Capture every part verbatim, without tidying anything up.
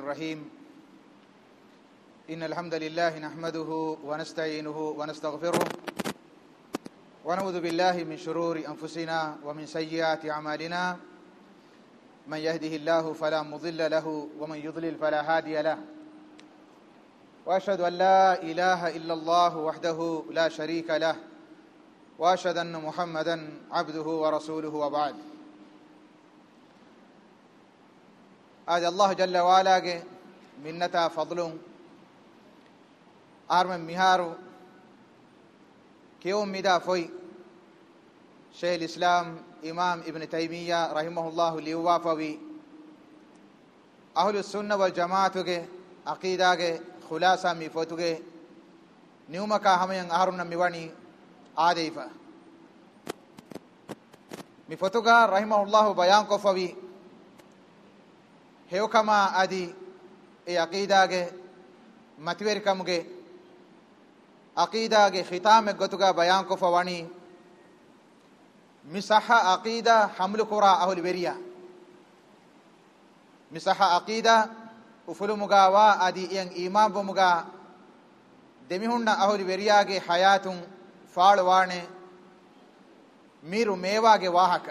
الرحيم إن الحمد لله نحمده ونستعينه ونستغفره ونعوذ بالله من شرور أنفسنا ومن سيئات أعمالنا من يهده الله فلا مضل له ومن يضلل فلا هادي له وأشهد أن لا إله إلا الله وحده لا شريك له وأشهد أن محمدا عبده ورسوله وبعد. आज अल्लाह जल्ल वाला के मिन्नता फضलुं आरम मिहारू क्यों मिदा फोई शेख इस्लाम इमाम इब्न तैमिया रहमहुल्लाहु लिवाफवी अहलुस सुन्नह वल जमाअत के अकीदा के खुलासा मी फोतुगे न्यूमका हमें आहरुन मिवानी आदेफा मी फोतुगा रहमहुल्लाहु बयान को फवी हेवकमा आदि ए अकीदा के मतवेरकम के अकीदा के खिताम गतुगा बयान को फवानी मिसहा अकीदा हमल कुरा अहुल वेरिया मिसहा अकीदा उफुलुमुगा वा आदि यंग ईमान बुमुगा देमिहुन्ना अहुल वेरिया के हयातुं फाड़वाने मीरु मेवा के वाहक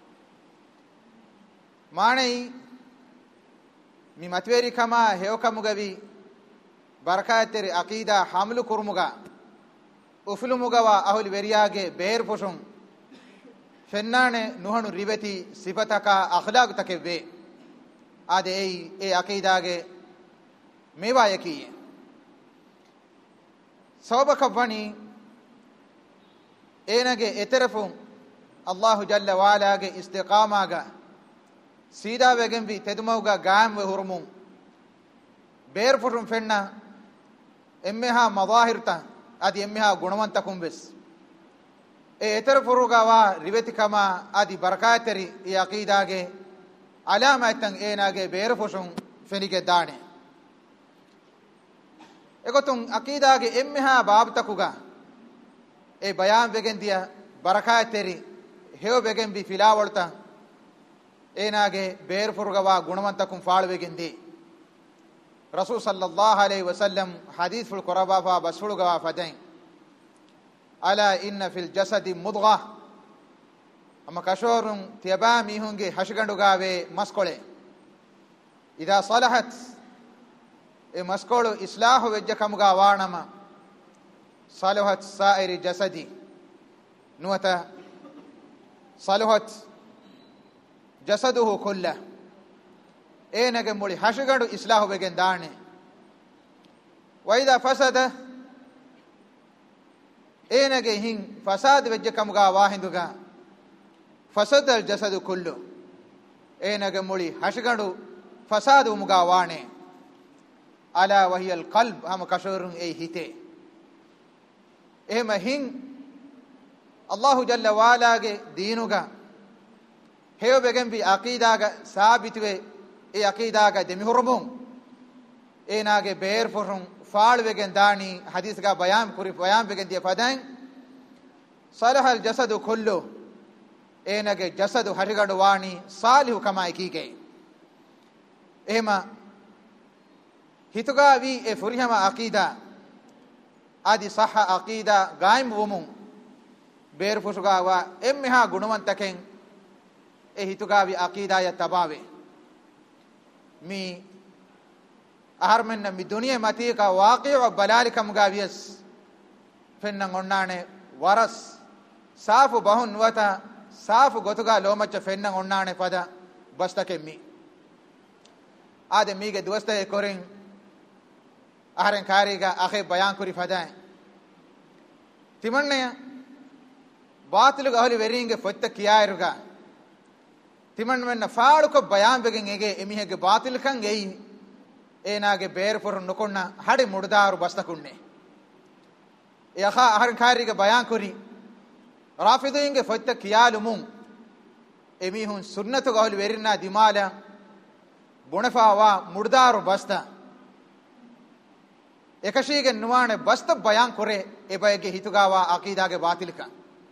माने मी मतवेरी कमा हेवकमुगवी बरकातेरी अकीदा हमल कुरमुगा उफुलुमुगवा अहुल वेरियागे बेर पुशुं फेन्नाने नुहनु रिवती सिफतका अखलाक तकेवे आदे ए अकीदागे मेवा यकीये सौबकवनी एनगे एतरफुं अल्लाहु जल्ल वालागे इस्तिकामागा सीधा वेगम भी तेदुमौगा गाम वे हुरमुं बेर फुटुं फेन्ना एम्मेहा मज़ाहिरता आदि एम्मेहा गुणवंतकुं बेस ए एतर फुरुगा वा रिवेतिकमा आदि बरकातरी ए अकीदागे अलामतंग एनागे बेर फुशुं फेनिगे दाणे एगोतुं अकीदागे एम्मेहा बाबतकुगा ए बयान वेगन दिया बरकातरी हेव वेगन भी फिलावळता एनागे बेर फुरगवा गुणवंतकुं फाळवेगिंदी रसूल सल्लल्लाहु अलैहि वसल्लम हदीस फुल कुरबा फा बसुलगवा फदैन अला इन्न फिल जसदि मुद्गा अम कशोरुं तियबा मीहुंगे हशगंडुगावे मस्कोळे इदा सलहत ए मस्कोळु इस्लाह वेज्जकमुगा वाणम सलहत साइरि जसदि नुवता सलहत जसदुहु कुल्ला एनगे मुड़ी हशगंडु इस्लाह बेगेन दाणे वैदा फसद एनगे हिं फसाद वेज्जकमुगा वाहिंदुगा फसद अल जसदु कुल्लु एनगे मुड़ी हशगंडु फसाद मुगा वाणे अला वहियल कल्ब हम कशोरुं ए हिते एम हिं अल्लाहु जल्ल वालागे दीनुगा हेव बेगम भी अकीदागा साबितवे ए अकीदागा देमिहुरमुं एनागे बेर फुरुं फाड़ वेगन दानी हदीस का बयान कुरी बयान वेगन दिया फदाइन सलहल जसदु कुल्लु एनागे जसदु हरिगडु वाणी सालिहु कमाई की गई एमा हितुगा वी ए फुरिहमा अकीदा आदि सह अकीदा गायम वुमुं बेर फुसुगा वा एम्मेहा गुणवंतकें ए हितुगावी अकीदा या तबावे मी आहरमन मी दुनिया मती का वाक़ी व बलालिकम गावियस फिन्न उन्नाने वरस साफ बहुन वता साफ गोतुगा लोमच फिन्न उन्नाने पदा बस्तके मी आदे मी के दोस्ते कोरिन आहरन कारीगा आखे बयान कुरी फदाए तिमन्ने बातिल गहली वेरिंगे फत्त कियायरुगा तिमन में फाड़ को बयान बेगेंगे एमिहे के बातिल खं गई एनागे बेर फुर नुकुन्ना हड़े मुड़दार बस्तकुन्ने यखा अहरखारी के बयान कुरी राफिदींगे फत्त कियालुमुं एमिहुन सुन्नत गहल वेरिना दिमाला बुणफावा मुड़दार बस्ता एकशीगे नुवाने बस्त बयान करे एबयगे हितुगावा अकीदा के बातिल का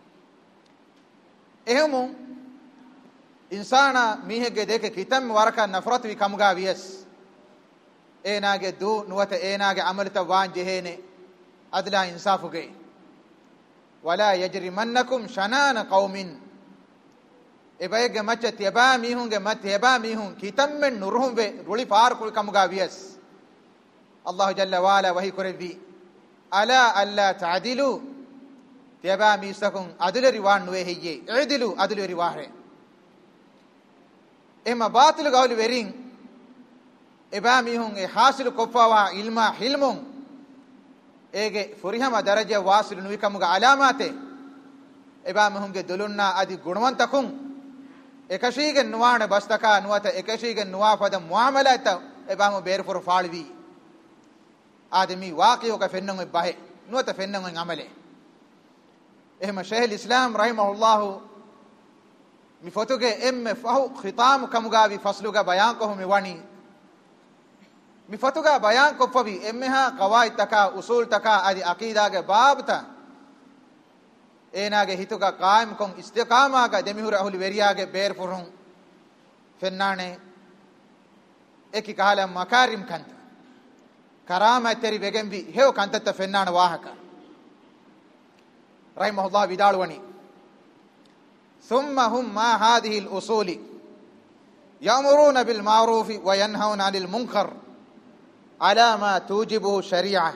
एहमु इंसाना मीहे के देखे कितम वारका नफरत भी कमगा वियस ඒනාගේ දූ නුවත ඒනාගේ අමලත වාන් ජෙහෙනේ අදලා ඉන්සාෆුගේ වලා යජරිමන්නකුම් ශනාන කෞමින් එබයගේ මච්ච තියබා මිහුන්ගේ මත් තියබා මිහුන් කිතම්මෙන් නුරුහුම් වේ රුලි පාරකුල් කමුගා වියස් අල්ලාහ් ජල්ල වාලා වහී කරවි අලා අල්ලා තඅදිලු තියබා මිසකුන් අදල රිවාන් නුවේ හියේ ඉදිලු අදල රිවාහේ එම බාතිල ගවලි වෙරින් එබා මිහුන් ඒ හාසිල කොප්පවා ඉල්මා හිල්මුන් ඒගේ ෆුරිහම දරජ වාසිල නුවිකමුගා අලාමාතේ එබා මිහුන්ගේ දුලුන්නා අදි ගුණවන්තකුන් එකශීගෙන් නුවාණ බස්තකා නුවත එකශීගෙන් නුවාපද මුආමලත එබාම බේරපුර ෆාල්වි ආදමි වාකියෝක ෆෙන්නන් බහේ නුවත ෆෙන්නන් අමලේ එහෙම ෂේඛ් ඉස්ලාම් රහිමහුල්ලාහ් mi fotuge emme fahu khitam kamugavi fasluga bayan ko me wani mi fotuga bayan ko favi emme ha qawaid taka usul taka adi aqida ge babta enage hituga qaim kon istiqama ga demihur ahli veriya ge ber furun fennane eki kahala makarim kanta karama teri begembi heu kantata fennana wahaka rahimahullah vidalwani ثم هم ما هذه الأصول يأمرون بالمعروف وينهون عن المنكر على ما توجبه الشريعة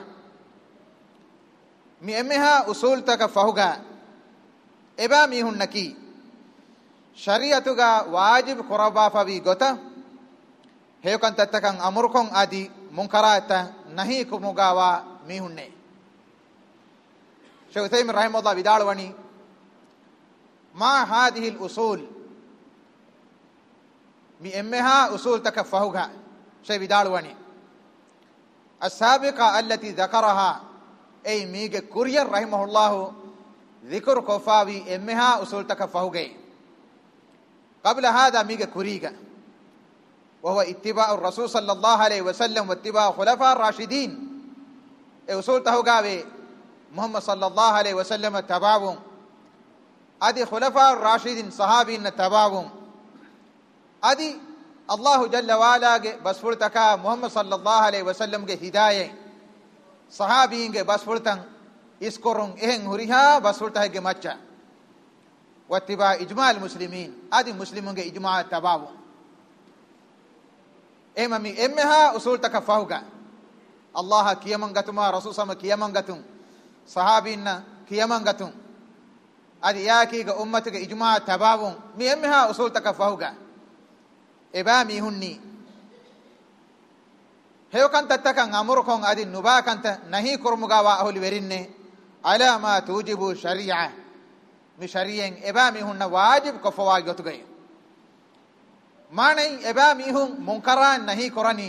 مئمها أصول تك فهوغا إبا ميهن نكي شريعتك واجب قربا فبي غتا هيوكن تتكن أمركم آدي منكرات نهيكم مغاوا ميهن شيخ تيمية رحمه الله بدالواني ما هذه الأصول مئمها أصول تكفهوها شيء بدالواني السابقة التي ذكرها أي ميغ كورير رحمه الله ذكر كفاوي إمها أصول تكفهوها قبل هذا ميغ كوريغا وهو اتباع الرسول صلى الله عليه وسلم واتباع خلفاء الراشدين أصول تهوغا محمد صلى الله عليه وسلم تبعهم ادي خلفاء الراشدين صحابين تبعهم ادي الله جل وعلا کے بسفرتکا محمد صلی اللہ علیہ وسلم کے ہدایت صحابین کے بسفرتن اس کرن اہن ہریھا بسفرتہ کے مچا واتباع اجماع المسلمین ادي مسلموں کے اجماع تبعهم اممی امها اصول تک فوقا الله کیمنگتما رسول صلی کیمنگتم صحابین کیمنگتم ادي ياكي امتك اجماع تباون مي امها اصول تكفهوغا ابامي هني هيو كانت تتكن امركم ادي نبا كانت نهي كرمغا واهل ورينه على ما توجب الشريعه مي شريعه ابامي هن واجب كفوا غتغي ماني ابامي هن منكران نهي كرني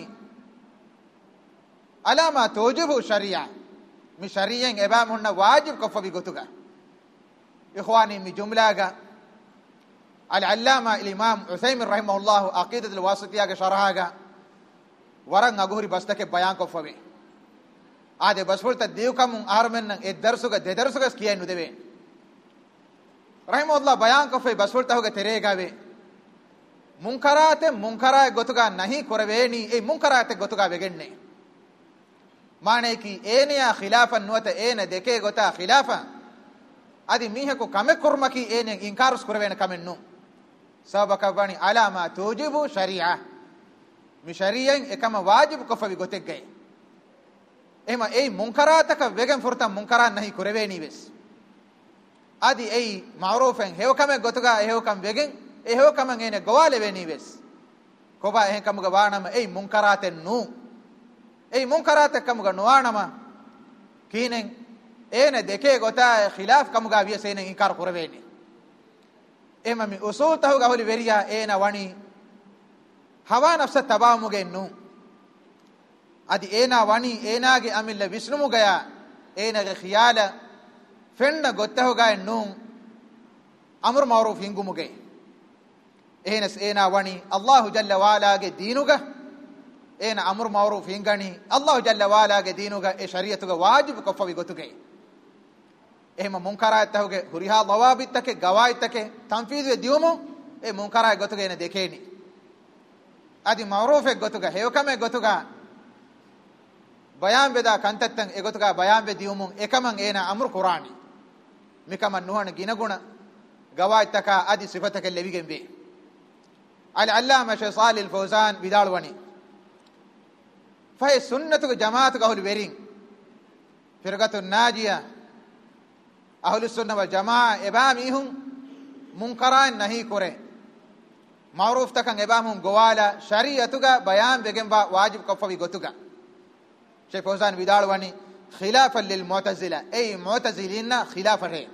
على ما توجب الشريعه مي شريعه ابامي هن واجب كفوا غتغا إخواني من جملة العلامة الإمام عثيمين رحمه الله عقيدة الواسطية شرحها ورن أقولي بس تك بيان كفوي آده بس فلت ديو كم أرمن الدرسوك الدرسوك سكيا ندبين رحمه الله بيان كفوي بس فلت هو كتيرة كاوي منكرات منكرات غتوكا نهي كوربيني أي منكرات غتوكا بيجنني معنى كي إنيا خلافا نوت إن دكى غتا خلافا ادي ميهكو كم كرمكي ان انكارس كروين كمنو سبب كباني علامه توجب شريعه مي شريعه كما واجب كفوي غتگي اما اي منكراتك وگن فرتا منكرات نہیں كرويني بس ادي اي معروفن هيو كم غتگا هيو كم وگن هيو كم ان گواله ويني بس كوبا هين كم گوانم اي منكرات نو اي منكرات كم گنوانم كينن اين دكه غتا خلاف كمغا بيسين انكار قربيني امامي اصول تهو غولي وريا اين واني هوا نفس تبامغه نو ادي اينا واني ايناගේ අමිල්ල විශ්නුමු ගයා ඒනගේ خيال فෙන්න ගොත්තහු ගා නු අමර මාරූෆ් හින්ගුමුගේ එහෙනස් ඒනා වනි අල්ලාහ් ජල්ල වාලාගේ දීනුගා ඒන අමර මාරූෆ් හින්ගනි අල්ලාහ් ජල්ල වාලාගේ දීනුගා ඒ ශරීයතුගා වාජිබ් කොෆවි ගොතුගේ එහෙම මුන්කරාත් තහුගේ හුරිහා ලවාබිත් තකේ ගවායිත් තකේ තන්ෆීද් දියුමු ඒ මුන්කරා ගොතුගේ නේ දෙකේනි අදි මාරූෆ් එක ගොතුගා හේවකම ගොතුගා bayan beda kantattan egotuga bayan be diumun ekaman ena amru qur'ani mikaman nuhana ginaguna gawaitaka adi sifataka levigen be al allama shaykh salih al fawzan bidalwani fa sunnatu jamaatu ahlu berin firqatu najiya ahlu sunna wal jamaa ebamihum munkaran nahi kore ma'ruf takan ebamhum gowala shari'atuga bayan begen ba wajib kofawi gotuga شيخ فوزان بدالواني خلافا للمعتزلة أي معتزلين خلافه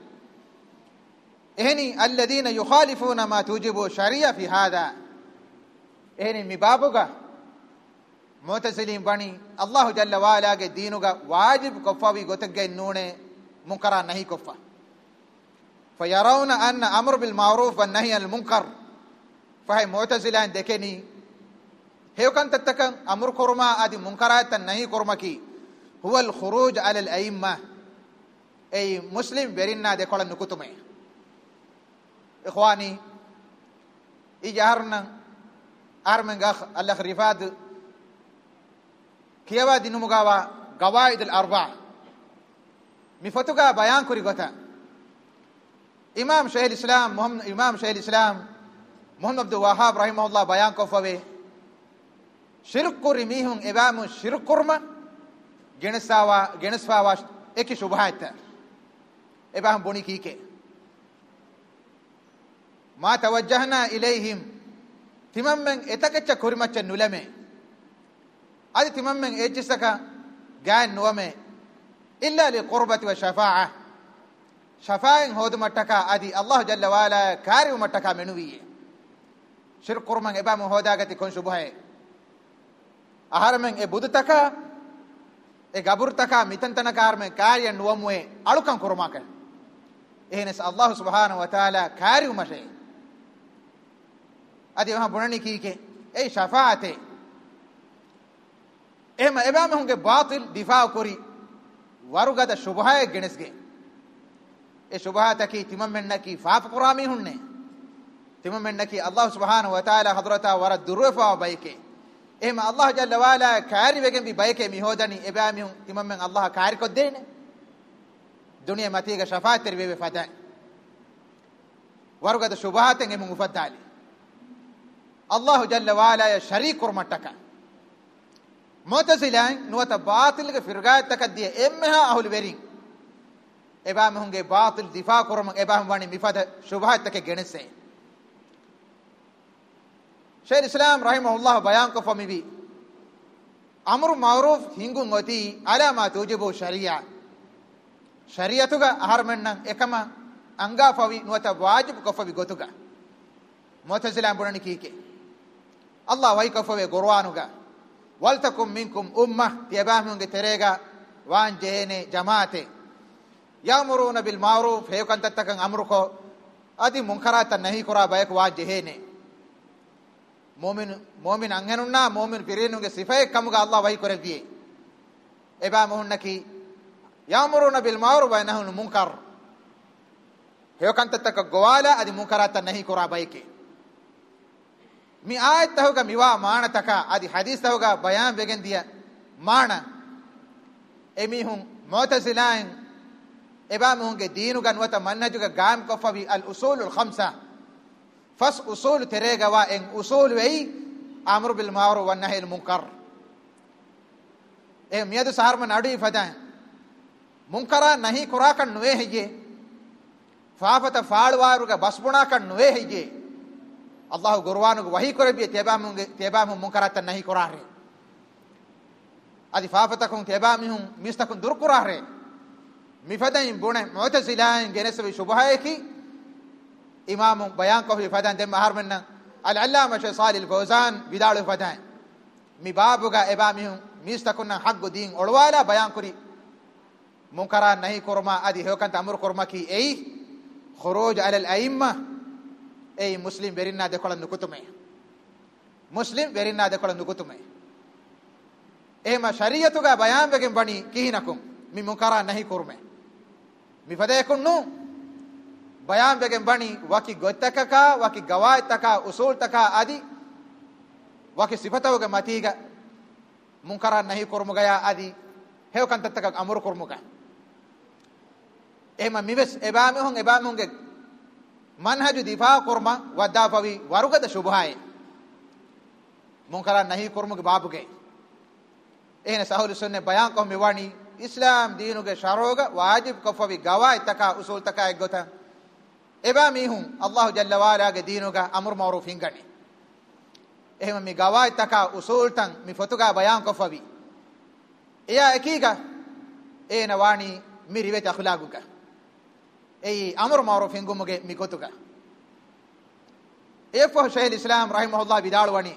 إهني الذين يخالفون ما توجب شريعة في هذا إهني مبابوغا معتزلين بني الله جل وعلا دينوغا واجب كفاوي غوتغا نونه منكرا نهي كفا فيرون أن أمر بالمعروف والنهي عن المنكر فهي معتزلين دكني هيو كان تتكن أمر كرما أدي منكرات النهي كرمكي هو الخروج على الأئمة أي مسلم برينا دي قول نكتمه إخواني إجارنا أرمن غخ الله خريفاد كيوا دي نمغاوا قواعد الأربع مفتوغا بيان كوري غتا إمام شيخ الإسلام محمد إمام شيخ الإسلام محمد عبد الوهاب رحمه الله بيان كفوه شرك رميهم إبام شرك كرما جنساوا جنسفاوا إكي شبهات إبام بني كيكي ما توجهنا إليهم تمامن إتكتش كرمة نلمة هذه تمامن إجسكا جان نومة إلا لقربة وشفاعة شفاعة هود متكا أدي الله جل وعلا كاري متكا منوية شرك كرما إبام هودا كتي كون شبهة aharmen e budutaka e gaburtaka mitantana karmen karya nuwamwe alukan kurumaka ehnes Allah subhanahu wa ta'ala kari umashe adi ma bunani kike e shafaate ema ebame hunge batil difa kori warugada shubha genesge e shubhata ki timammenna ki faaf qurami hunne timammenna ki Allah subhanahu wa ta'ala hadrata warad durfa bayke إما الله جل وعلا كاري بيجن ببايك ميهودني إبامهم تمام من الله كاري كدين دنيا ما تيجا شفاعة تربيه بفتاة ورقة شبهات إنهم مفتالي الله جل وعلا شريك كرمتك معتزلين نوت باطل فرقات تكديه إمها أهل بيرين إبامهم جي باطل دفاع كرم إبامهم واني مفتاة شبهات تك جنسه شيخ الإسلام رحمه الله بيان كفمي بي أمر معروف هنگو ngoти على ما توجب شريعة شريعتك أهر منن إكما أنغا فوي نوتا واجب كفوي غوتك معتزلان بنني كيكي الله واي كفوي غروانوغا ولتكن منكم أمة تيبامون تريغا وان جهني جماعته يأمرون بالمعروف هيو كان تتكن أمركو أدي منكرات النهي كرا بايك وان جهني مؤمن مؤمن أنغنونا مؤمن فرينوغا صفاي كمغا الله واي كوربيه إبا مهنكي يأمرون بالمعروف وينهون عن المنكر هيو كان تتك غوالا ادي منكرات النهي كرا بايك مي آيت تهوغا ميوا مانا تكا ادي حديث تهوغا بيان بيگن ديا مانا اميهم معتزلين إبا مهنگا دينوغا نوتا منهجوغا غام كفبي الأصول الخمسة فس أصول تريغا وإن أصول وي أمر بالمعروف والنهي المنكر إيه ميادو سهر من أدو فدان منكرا نهي كراكا نوه هجي فافتا فالواروغا بسبنا كا نوه هجي الله غروانوغا وحي كربي تيبامهم منكرات نهي كراري أدي فافتكم تيبامهم مستكم در كراري مفدان بونه معتزلين جنسبي شبهايكي إمام بيان كفي فدان دم هر من العلامة شيخ صالح الفوزان بدال فدان مبابوغا إبامهم مستكنا حق دين أولوالا بيان كري منكرا نهي كرما أدي هو كانت أمر كرما كي أي خروج على الأئمة أي مسلم برينا دكول نكتمه مسلم برينا دكول نكتمه أي ما شريعتك بيان بكم بني كهينكم من منكرا نهي كرما مفدايكم نو بيان بكم بني وكي غتككا وكي غوايتكا أصولتكا أدي وكي صفتوغا ماتيغا منكرا نهي كرما غيا أدي hew kantattaka amur kurmuga ehma mives ebami hon ebami honge manhaju difa kurma wadda pavi warugada shubhaye munkara nahi kurmuge babuge ehne sahul sunne bayan ko miwani islam deenuge sharoga wajib kofavi gawa itaka usul taka egota ebami hon allah jalla wala ge deenuga amur ma'ruf hingani ehma mi gawa itaka usul tan mi fotuga bayan kofavi eya ekiga ehna wani mi riwet akhlaquga ei amr ma'ruf hingumuge mi kotuga efo shaykh islam rahimahullah bidalwani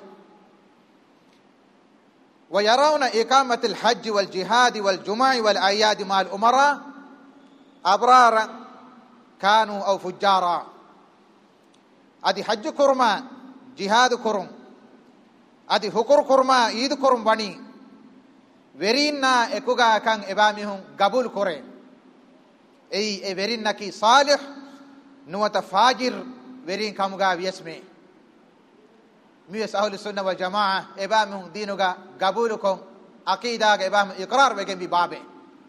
ويرون إقامة الحج والجهاد والجمع والأعياد مع الأمراء أبرارا كانوا أو فجارا أدي حج كرما جهاد كرم أدي فكر كرما عيد كرم بني ورينا إكوغا كان إبامهم قبول كرم أي ورينا كي صالح نوة فاجر ورين كامغا بيسمي ميس أهل السنة والجماعة إبامهم دينوغا قبولكم عقيدة إبام إقرار بكم ببابه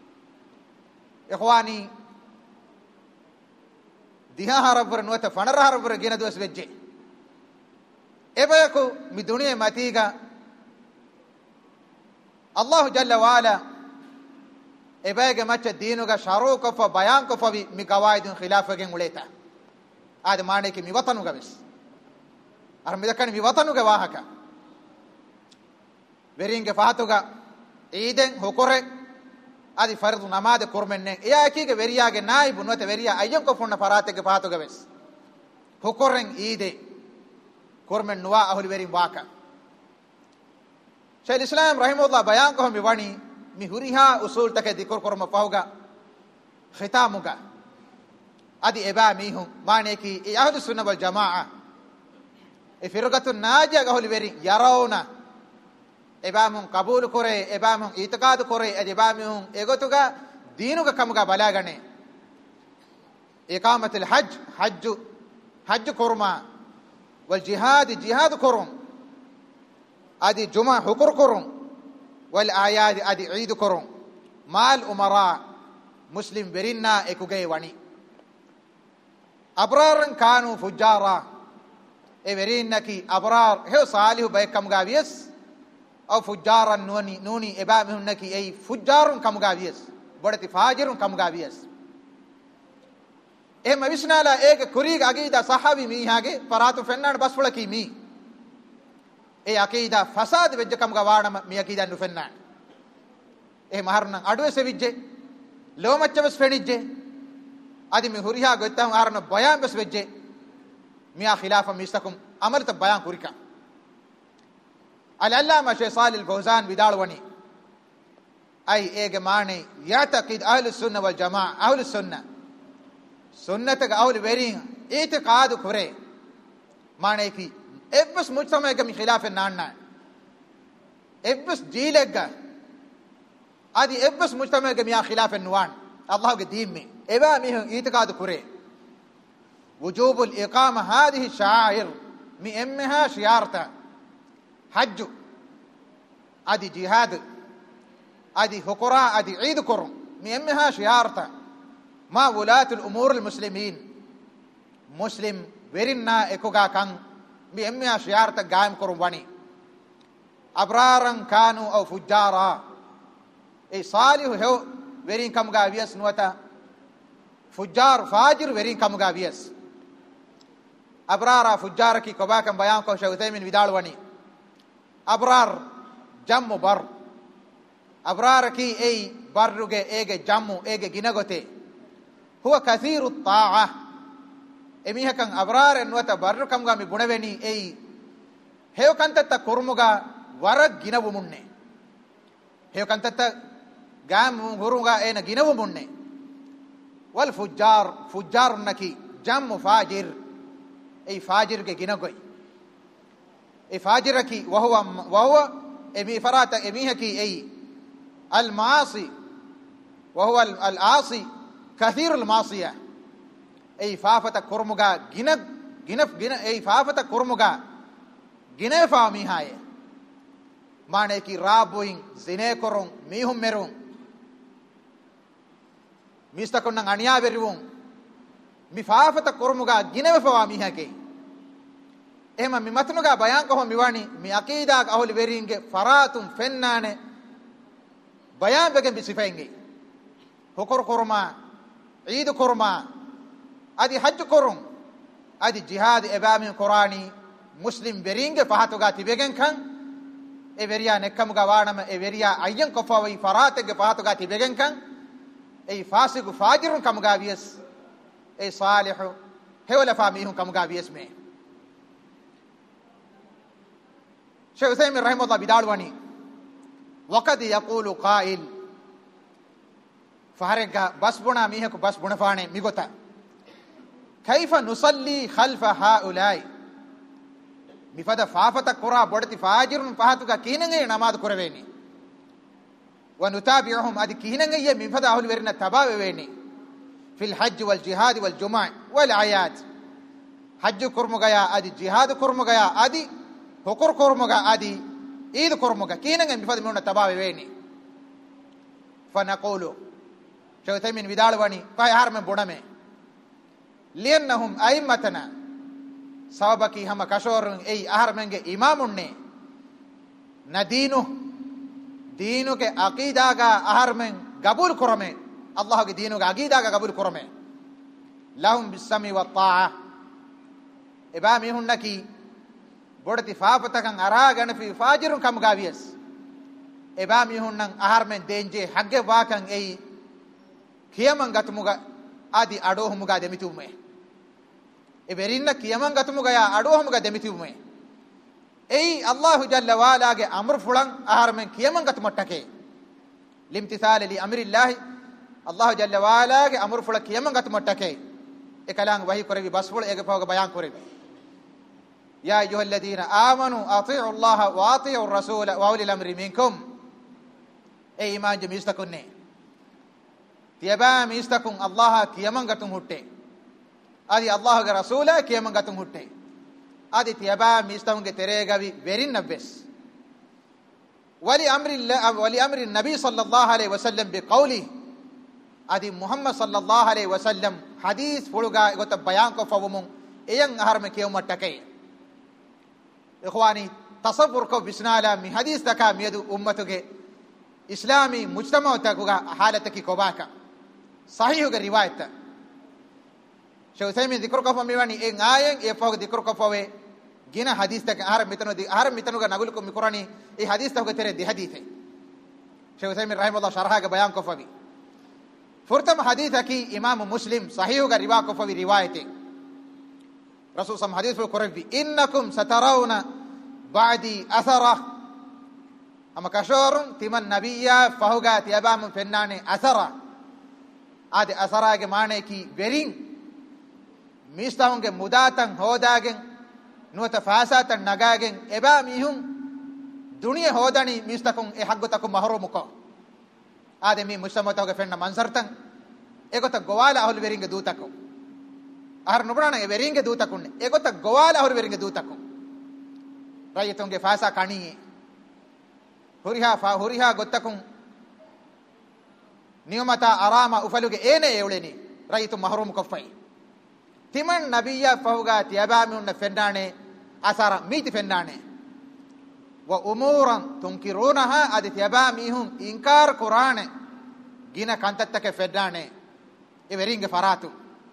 إخواني ديها هربر نوة فنر هربر جينا دوس بجي إبايكو مدونية ماتيغا الله جل وعلا إبايك مچ دينوغا شاروكو فبيانكو فبي مقواعد خلافة وليتا هذا معنى كي ميوطنوغا بس armidakani mi watanuge wahaka weringe fahatuga eiden hokore adi fardu namade kurmenne eya ekige weriyage naibu note weriya ayyon ko fonna faratege fahatuga wes hokoren eide kurmen nuwa ahuli werin waka shaykh islam rahimahullah bayan ko mi wani mi huriha usul take dikur korma pahuga khitamuga adi eba mihum mane ki ahlus sunnah wal jamaa ifirqatu naja gahuli veri yarawna ebamun qabul kore ebamun itiqad kore ebamun egotuga deenuga kamuga balagane iqamatul hajj hajj hajj kurma wal jihad jihad kurum adi juma hukur kurum wal ayad adi eid kurum mal umara muslim berinna ekugay wani abraran kanu fujara everinaki abrar he salihu baykam gavies aw fujaran nuni nuni ebamihunaki ei fujarun kam gavies bodati fajirun kam gavies e mavisnala ege kuriga agida sahabi mi hage paratu fennan basfulaki mi e akida fasad vejja kam gawana mi akida nu fennan e maharnan adwe sevijje lomachbes fenijje adi mi huriha gottam arna bayan bes vejje ميا خلافا ميستكم عملت بيان كوريكا العلامة شيخ صالح الفوزان بدالوني أي إيجا ماني يعتقد أهل السنة والجماعة أهل السنة سنتك أهل بيرين اعتقاد كوري ماني كي إبس مجتمع من خلاف النانا إبس جيلك هذه إبس مجتمع من خلاف النوان الله قديم مي إبا ميه اعتقاد كوري وجوب الإقامة هذه الشعائر مئمها شيارتا حج أدي جهاد أدي فقراء أدي عيد كرم مئمها شيارتا ما ولاة الأمور المسلمين مسلم ورنا إكوغا كان مئمها شيارتا قائم كرم واني أبرارا كانوا أو فجارا أي صالح هو ورين كم غاويس نوتا فجار فاجر ورين كم غاويس أبرار فجار کی کباکم بیان کو شوتے من ودالونی أبرار جمع بر أبرار کی أي برگه ایگه جمع ایگه گنگوتے هو كثير الطاعة එමිහ කන් අබරාර එන්වත බර්රකම් ගාමි ගුණවෙනි එයි හේව කන්තත්ත කුරුමුගා වර ගිනවු මුන්නේ හේව කන්තත්ත ගාම ගුරුගා එන ගිනවු මුන්නේ වල් ෆුජාර් ෆුජාර් නකි ජම්මු ෆාජිර් එයි ෆාජිර් ගේ ගිනගොයි ඒ ෆාජිර කි වහව වහව එමි ෆරාත එමිහ කි එයි අල් මාසි وهو العاصي كثير المعصيه اي فافتا كرمغا گنف گنف گن اي فافتا كرمغا گنفا ميهاي مانه کی رابوين زنے کرون میہم مرون mistakun nan aniya berivun mi faafata kurmuga gineve fawa mihake ehma mi matnuga bayan ko miwani mi aqida ka ahli veringe faratum fennane bayan begen bi sifenge hokor kurma eid kurma adi hajj kurum adi jihad ebami qurani muslim veringe fahatuga tibegen kan e veriya nekkamuga wanama e veriya ayyan ko fawi faratege fahatuga tibegen kan e fasigu fajirun kamuga vies e salihu hewla famihun kamuga vies me Shaykh Uthaymin rahimahullah bidalwani waqad yaqulu qa'il faharega basbuna miheku basbuna faane migota kayfa nusalli khalfa haula'i mifada faafata qura bodati fajirun fahatuga kinenge namaz kuraveni wa nutabi'uhum adi kinenge ye mifada ahul verina tabaweni fil hajj wal jihad wal jumu'ah wal ayat hajj kurmugaya adi jihad kurmugaya adi hukur kurmuga adi eid kurmuga kinenge mifada minna tabaweni fa naqulu shaytamin vidalwani fa harme bodame liannahum aimmatana sabaki hama kashorun ei aharmenge imamunne nadinu dinu ke aqida ga aharmen qabul kurame allah ge dinu ga aqida ga qabul kurame lahum bisami wa ta'a ibami hunnaki bodati faafatakan aragan fi fajirun kam gavies ibami hunnan aharmen denje hagge wakan ei kiyaman gatumuga adi adohumuga demitume e verinna kiyaman gatumuga ya adohumuga demitume ei allah jalla wala ge amr fulan aharmen kiyaman gatumattake limtithal li amri allah allah jalla wala ge amr fulan kiyaman gatumattake e kalang wahi korevi basful ege pawga bayan korevi ya ayyuhalladhina amanu ati'u allah wa ati'u ar-rasula wa ulil amri minkum e iman je mistakunne tiaba mistakun allah kiyaman gatun hutte adi allah ge rasula kiyaman gatun hutte adi tiaba mistakun ge teregavi verin nabbes wali amri allah wali amri nabi sallallahu alaihi wasallam bi qawli adi muhammad sallallahu alaihi wasallam hadith fuluga gota bayan ko favumun eyan aharme kiyumattake ikhwani tasawwur ko bisnala mi hadith taka miyadu ummatuge islami mujtama takuga halataki kobaka sahih ge riwayat Shaykh Uthaymin dhikr ko famiwani e ngayen e fog dhikr ko fawe gina hadith tak har mitano di har mitano ga nagul ko mikurani e hadith tak tere di hadith Shaykh Uthaymin rahimahullah sharha ga bayan ko fawi furtam hadith ki imam muslim sahih ga riwayat ko fawi riwayat rasul sam hadith ko korbi innakum satarawna ba'di athara ama kashorun timan nabiyya fahuga tiyabam fennane athara ade athara ge mane ki berin mistahunge mudatan hodagen nuata fasatan nagagen eba mihun duniya hodani mistakun e haggotako mahrumuko ade mi mustamatoge fenna mansartan egota gowala ahul beringe dutako ahar nubrana e beringe dutakunne egota gowala ahul beringe dutako rayitunge fasa kani huriha fa huriha gottakun niyamata arama ufaluge ene ewleni rayitu mahrum kofai timan nabiyya fahuga tiyabami unna fennane asara miti fennane wa umuran tunkirunaha adi tiyabami hun inkar qur'ane gina kantattake fennane e veringe faratu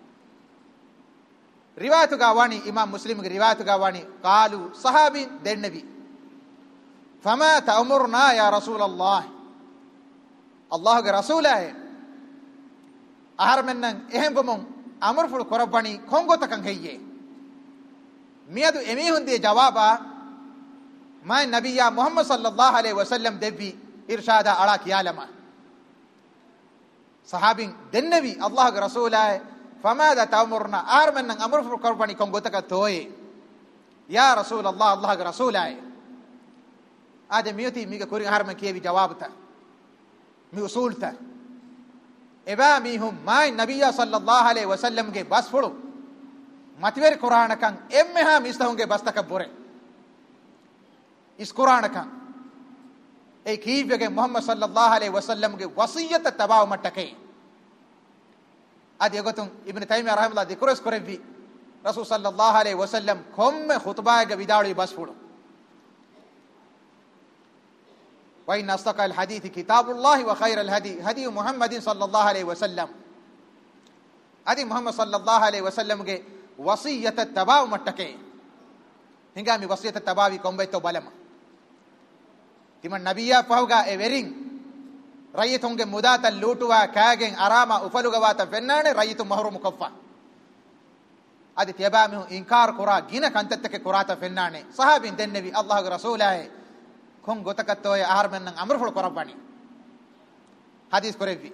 riwayatu gawani imam muslim ge riwayatu gawani qalu sahabi dennabi fama ta'muruna ya rasul allah allah ge rasulaye ahar mennan ehem bumon amr ful korabani khongota kan heyye miyadu emi hundi jawaba ma nabiyya muhammad sallallahu alaihi wasallam debbi irshada ala kiyalama sahabin dennabi allah ge rasulaye famada ta'muruna ahar mennan amr ful korabani khongota ka toye ya rasul allah allah ge rasulaye ade miyoti miga kuri ahar men kiyevi jawabta mi usulta eba mihum mai nabiyya sallallahu alaihi wasallam ge bas fulu matver qur'an kan emmeha mistahunge bas takabbure is qur'an kan e kiivege muhammad sallallahu alaihi wasallam ge wasiyata tabaw matake adi egotun ibn taymiyyah rahimahullah dikros korevi rasul sallallahu alaihi wasallam komme khutbah ge vidalu basfulu wa inna asdaqal hadith kitabullah wa khayral hadi hadi muhammadin sallallahu alaihi wasallam adi muhammad sallallahu alaihi wasallam ge wasiyat tabaw mattake hingami wasiyat tabawi kombeto balama timan nabiyya fahuga e verin rayitunge mudata lutuwa kagen arama ufaluga wata fennane rayitu mahrum kaffa adi tiyabami inkar kura gina kantattake kurata fennane sahabin den nabi allah ge rasulaye kon gotakatto ya ahar men amr ful korabani hadis korevi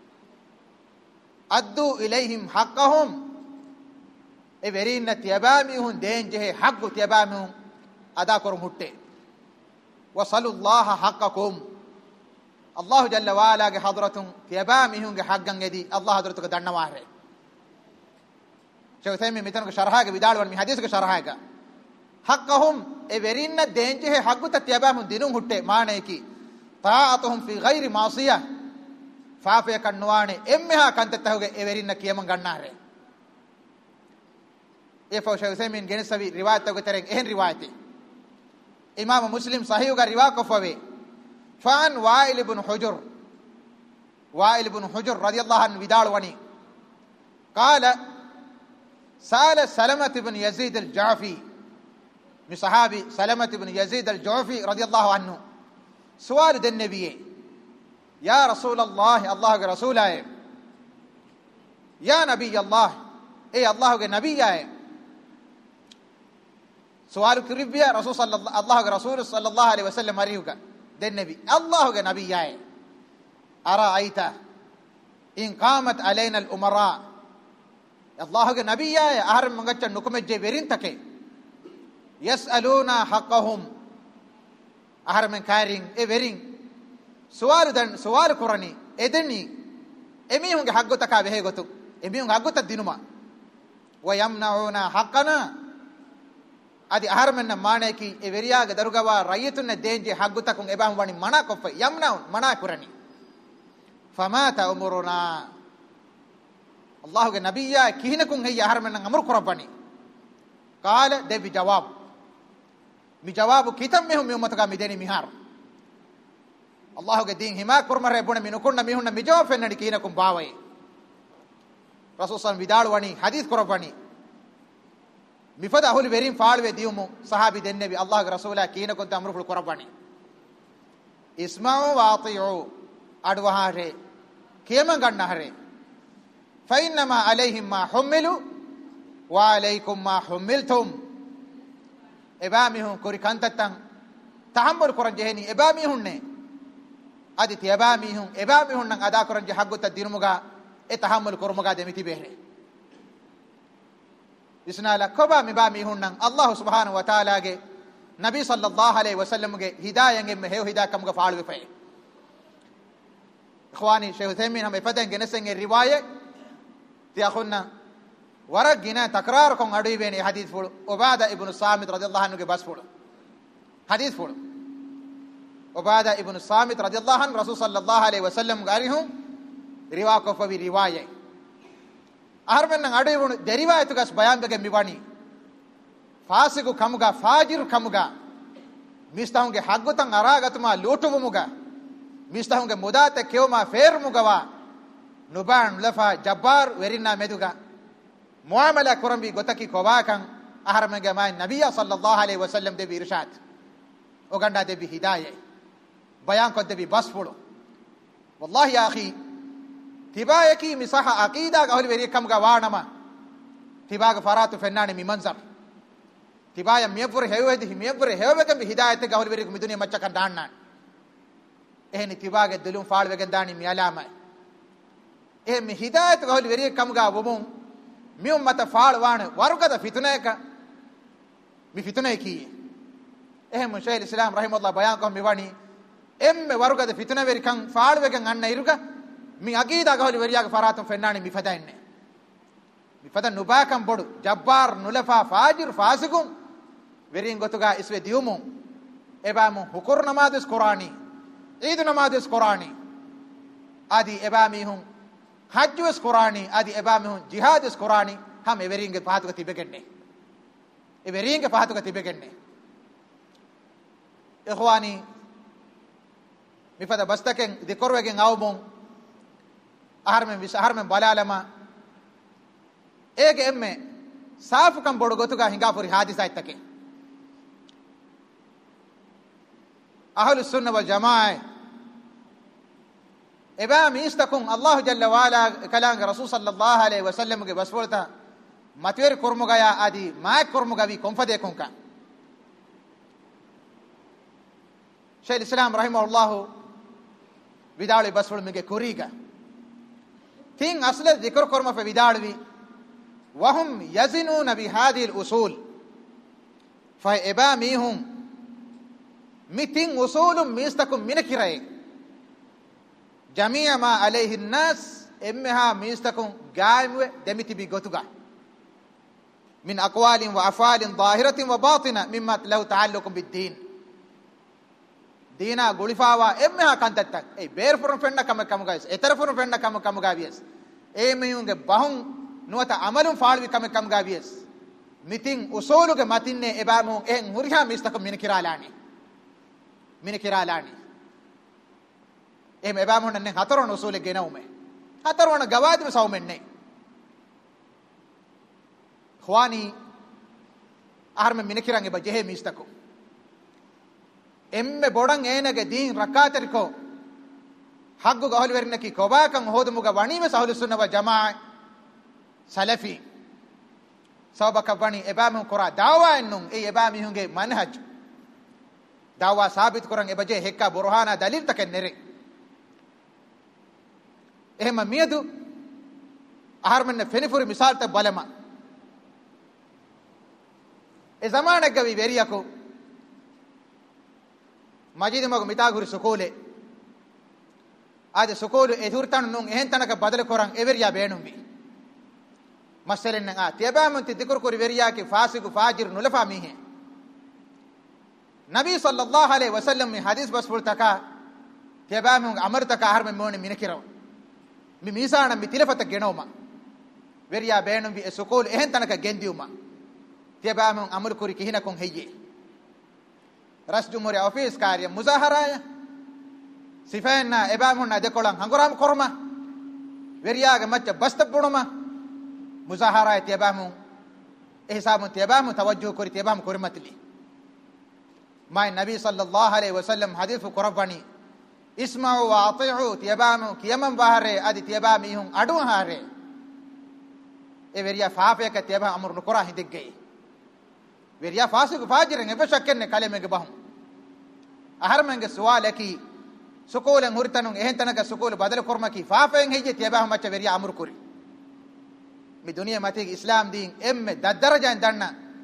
addu ilayhim haqqahum e verinna tiyabami hun denje haqqu tiyabami hun ada korum hutte wa sallallahu haqqakum allah jalla wa ala ge hadratun tiyabami hun ge haqqan edi allah hadratu ge dannaware chawthemi mitan ge sharha ge vidalwan mi hadis ge sharha ge haqqahum e verinna denje haqqu tiyabami hun dinun hutte maane ki ta'atuhum fi ghairi ma'siyah faafe kannuwane emmeha kantattahuge e verinna kiyaman gannare e fa shaykhmin genesavi riwayat ko tereng ehen riwayati imam muslim sahih ga riwayat ko fawe fan wa'il ibn hujr wa'il ibn hujr radiyallahu anhu vidalwani qala sala salamat ibn yazid al-ja'fi mi sahabi salamat ibn yazid al-ja'fi radiyallahu anhu sual den nabiyye ya rasulullah allah ke rasul hai ya nabi allah e allah ke nabi hai sual kiribya rasul sallallahu allah ke rasul sallallahu alaihi wasallam mariuga den nabi allah ke nabi hai ara aita in qamat alaina al umara allah ke nabi hai ahar mangacha nukumejje verin take yasaluna haqqahum ahar men karing e verin suwalu dan suwalu korani edeni emihunge haggota ka vehe gotu emihunge haggota dinuma wa yamnauna haqqana adi aharmenna maane ki e veriyaga darugawa rayitunne denje haggota kun ebam wani mana koffa yamnaun mana korani famata umuruna allah ge nabiyya kihinakun hayya aharmenna amru korabani qala debi jawab mi jawabu kitam mehum mi ummata ka mideni mihar allah ge din hima kurmare bune minukonna mihunna mi jawab fennadi kinakum baawai rasul sallallahu vidalwani hadith korabani mifada ahul verin faalwe diumu sahabi dennebi allah ge rasula kinakum ta amru korabani isma'u wa ati'u adwahare kiyama ganna hare fa innama alaihim ma humilu wa alaykum ma humiltum ebamihun kori kantattan tahammul koran jeheni ebamihunne adi tiyabamihun ebamihun nan ada koran je haggota dinumuga e tahammul kormuga demiti behre isnala koba mibamihun nan allah subhanahu wa taala ge nabi sallallahu alaihi wasallam ge hidayange me hew hidayah kamga faalwe fe ikhwani shaykh Uthaymin hame fadan genesen e riwayat ti akhunna warag gina takrar kon adu bene hadith fulu ubada ibn samit radhiyallahu anhu ge bas fulu hadith fulu ubada ibn samit radhiyallahu anhu rasul sallallahu alaihi wasallam garihum riwa ko fawi riwayat armen nan adu ibn derivayatu gas bayan ge miwani fasiku kamuga fajir kamuga mistahunge haggutan aragatuma lutuvumuga mistahunge mudata kewma fermugawa nuban lafa jabbar werinna meduga muamala kurambi gotaki kobakan aharmenge mai nabiyya sallallahu alaihi wasallam debi irshad oganda debi hidayah bayan ko debi basfulo wallahi ya akhi tibayaki misaha aqida ga hol veri kam ga wanama tibaga faratu fennane mi manzar tibaya miyafur hewedi miyafur hewega mi hidayat ga hol veri mi dunya macca kan danna ehni tibaga dilum faalwe ga dani mi alama eh mi hidayat ga hol veri kam ga wumum mi ummata faalwane warugada fitneka mi fitne ki eh mun shaykh islam rahimahullah bayan ko mi wani emme warugada fitna veri kan faalwe ga anna iruga mi aqida ga hol veri ga faratu fennane mi fadainne mi fadan nubakam bodu jabbar nulafa fajir fasikum verin gotuga iswe diumu ebamu hukur namaz qurani eid namaz qurani adi ebami hum hajjus qurani adi ebamehun jihadus qurani ham everinge pahatuga tibegenne everinge pahatuga tibegenne ikhwani mifada bastaken dikorwegen awmon aharmen vis aharmen balalama ege emme saafu kam bodu gotuga hingafuri hadisa ittake ahlus sunna wal jamaa eba mistakun allah jalla wala kalang rasul sallallahu alaihi wasallam ge basbolta matwer kurmuga ya adi ma kurmuga vi konfade konka shaykh islam rahimahullah vidali basbol mege kuriga tin asle zikr kurma fe vidalwi wahum yazinuna bi hadhihi al usul fa eba mihum mitin usulum mistakum minkirai jamia ma alayhi an-nas emha mistakum gaimwe demiti bi gotuga min aqwalin wa afalin zahiratin wa batina mimma lahu ta'alluqun bid-din dina gulifawa emha kantatta ei bear furun fenna kam kam guys etar furun fenna kam kam gavies e meyunge bahun nuata amalun faalwi kam kam gavies mitin usuluge matinne ebamu en huriha mistakum minkiralani minkiralani em ebamu nanne hataron usule genaume hataron gawadim sawmenne khwani arme minkirange bajehe mistakum emme bodan enage din rakateriko haggu gahol wernaki kobakan hodumuga wanime sahul sunna wa jamaa salafi sabaka wani ebamu qura dawa ennun e ebami hunge manhaj dawa sabit kuran ebaje hekka burhana dalil taken nere ehma miedu aharmenne fenifuri misal ta balama e zamana gavi veriyako majid mago mitaguri sukole ade sukolu edurtan nun ehen tanaka badal koran everiya beenumbi masalen nga tiyabamunti dikur kori veriya ki fasiku fajir nulafa mihe nabi sallallahu alaihi wasallam mi hadis basful taka tiyabamun amartaka harme moni minakiraw mi misana mi tilafata genoma veriya beenumbi e sukolu ehen tanaka gendiuma tiyabamun amul kori kihina kon heyye ras jumhuri office karya muzaharaya sifaina ebamunna dekolan hanguram korma veriyaga macca bastabunuma muzaharaya tiyabamun ihsamun tiyabamun tawajjuh kori tiyabamun korimatli mai nabi sallallahu alaihi wasallam hadithu korabani isma'u wa ati'u tiyabamun kiyaman bahare adi tiyabami hun adu hare e veriya faafe ka tiyabam amur nukora hindiggei veriya fasiku fajiren ebe shakkenne kalemege bahum aharmenge suwalaki sukolen hurtanun ehen tanaka sukol badal kormaki faafen hejje tiyabah macca veriya amur kuri mi duniya mati islam din emme daddaraja danna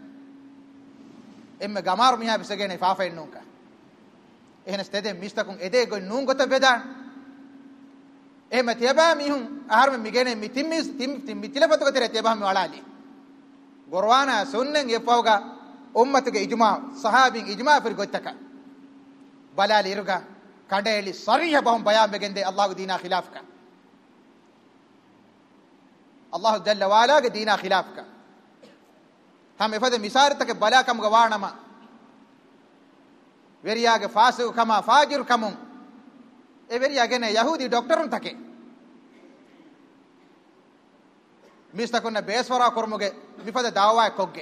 emme gamar miha bisagene faafen nunka ehna stede mistakun ede go nun gota beda emme tiyabah mihun aharme migene mitimmis tim tim mitilafatu gotere tiyabah mi walali gorwana sunnen yefawga ummatuge ijma sahabin ijma fir gottaka balali irga kadeli sariha bahum bayan begende allah dina khilafka allah jalla wala ge dina khilafka ham efade misartake bala kam gawanama veriya ge fasu kama fajir kamun e veriya ge ne yahudi doctorun take mistakonna beswara kormuge mifade dawa kokge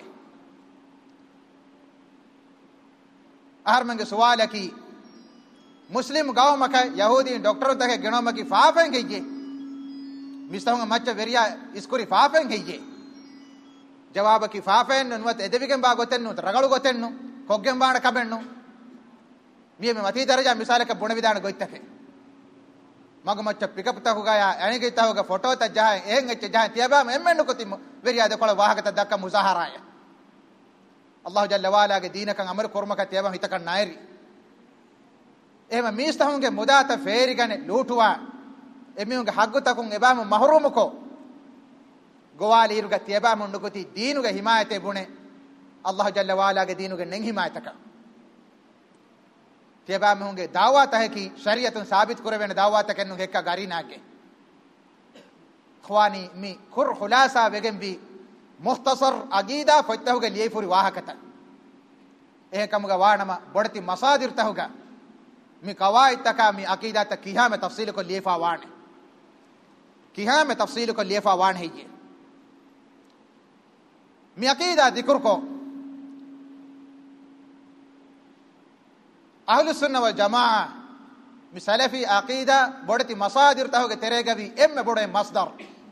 aharmenge suwalaki muslim gawmaka yahudi doctor take genomaki faafen geje mistahunga macca veriya iskuri faafen geje jawabaki faafen nuwat edevigen ba gotennu ragalu gotennu koggen baana kabennu miye me mati daraja misalaka buna vidana goittake maga macca pickup takuga ya anige tahuga photo ta jaha ehen ecce jaha tiyaba emmennu kotim veriya de kola wahagata dakka muzaharaya allah jalla wala ge dinakan amal kormaka tiyaba hitakan nairi ehma mistahunge mudata feerigane lutuwa emihunge haggutakun ebam mahrumuko gowali iruga tiyaba mundukoti deenuge himayate bune allah jalla wala ge deenuge nen himayataka tiyaba mihunge dawata heki shariatun sabit kurwen dawata kennu hekka garinage khwani mi kur khulasa wegen bi mukhtasar aqida fattahuga liyefuri wahakata eh kamuga waanama bodati masadir tahuga mi qawaid taka mi aqida ta kihame tafsil ko liyefa waane kihame tafsil ko liyefa waan hiye mi aqida dhikr ko ahlus sunnah wal jamaa mi salafi aqida bodati masadir tahuga terega bi emme bode masdar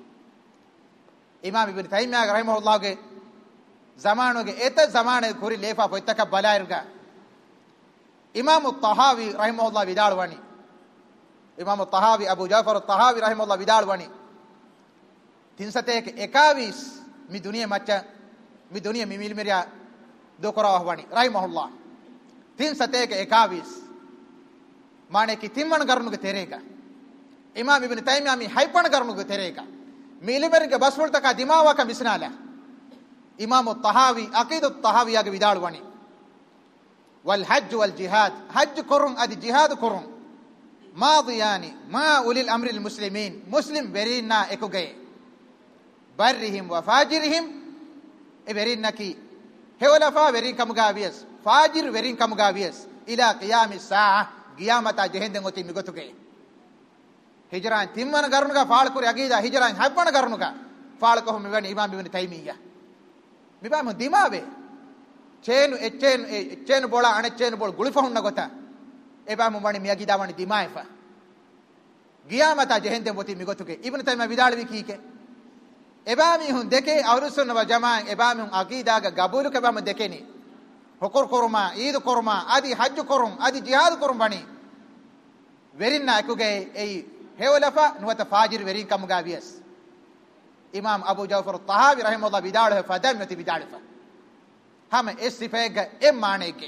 imam ibn taymiyah rahimahullah ge zamano ge eta zamane kuri lefa poittaka balairga imam at-tahawi rahimahullah vidalwani imam at-tahawi abu jafar at-tahawi rahimahullah vidalwani tinsate ke twenty-one mi duniya macha mi duniya mi mil meriya do korawani rahimahullah tinsate ke twenty-one mane ki timman garnu ge terega imam ibn taymiyah mi haypan garnu ge terega मिलिमेर के बस बोलता का दिमावा का मिसनाला इमाम at-tahawi aqid at-tahawi आगे विदालवानी वल हज वल जिहाद हज करुं अदि जिहाद करुं मादियानी मा उलिल अम्र अल मुस्लिमीन मुस्लिम बेरीना एको गए बर्रिहिम व फाजिरहिम ए बेरीना की हेवलफा बेरीन कमगावियस फाजिर बेरीन कमगावियस इला क़ियाम as-साअ क़ियामता जहंदं ओति मिगोतु गए hijran timman garunuga faalkuri aqida hijran habbana garunuga faalko me wani imam ibn taymiyah mibam dimabe chenu echen echen bola anechen bol gulifahunna gota ebam wani mi aqida wani dimaifa qiyamata jehende moti migotuke ibn taymiyah vidalwi kike ebami hun deke ahlus sunnah wal jamaa ebami hun aqida ga gabulu ke bam dekeni hukur korma eid korma adi hajj korum adi jihad korum bani werinna ekuge ei हेवलफा नुवत फाजिर वेरी कम गावियस इमाम अबू जफर at-tahawi रहमतुल्लाह बिदाड़ है फदम नति बिदाड़ फा हम इस सिफे ग एम माने के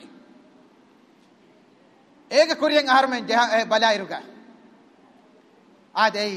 एक कुरियन हर में जहां बलाई रुका आज ए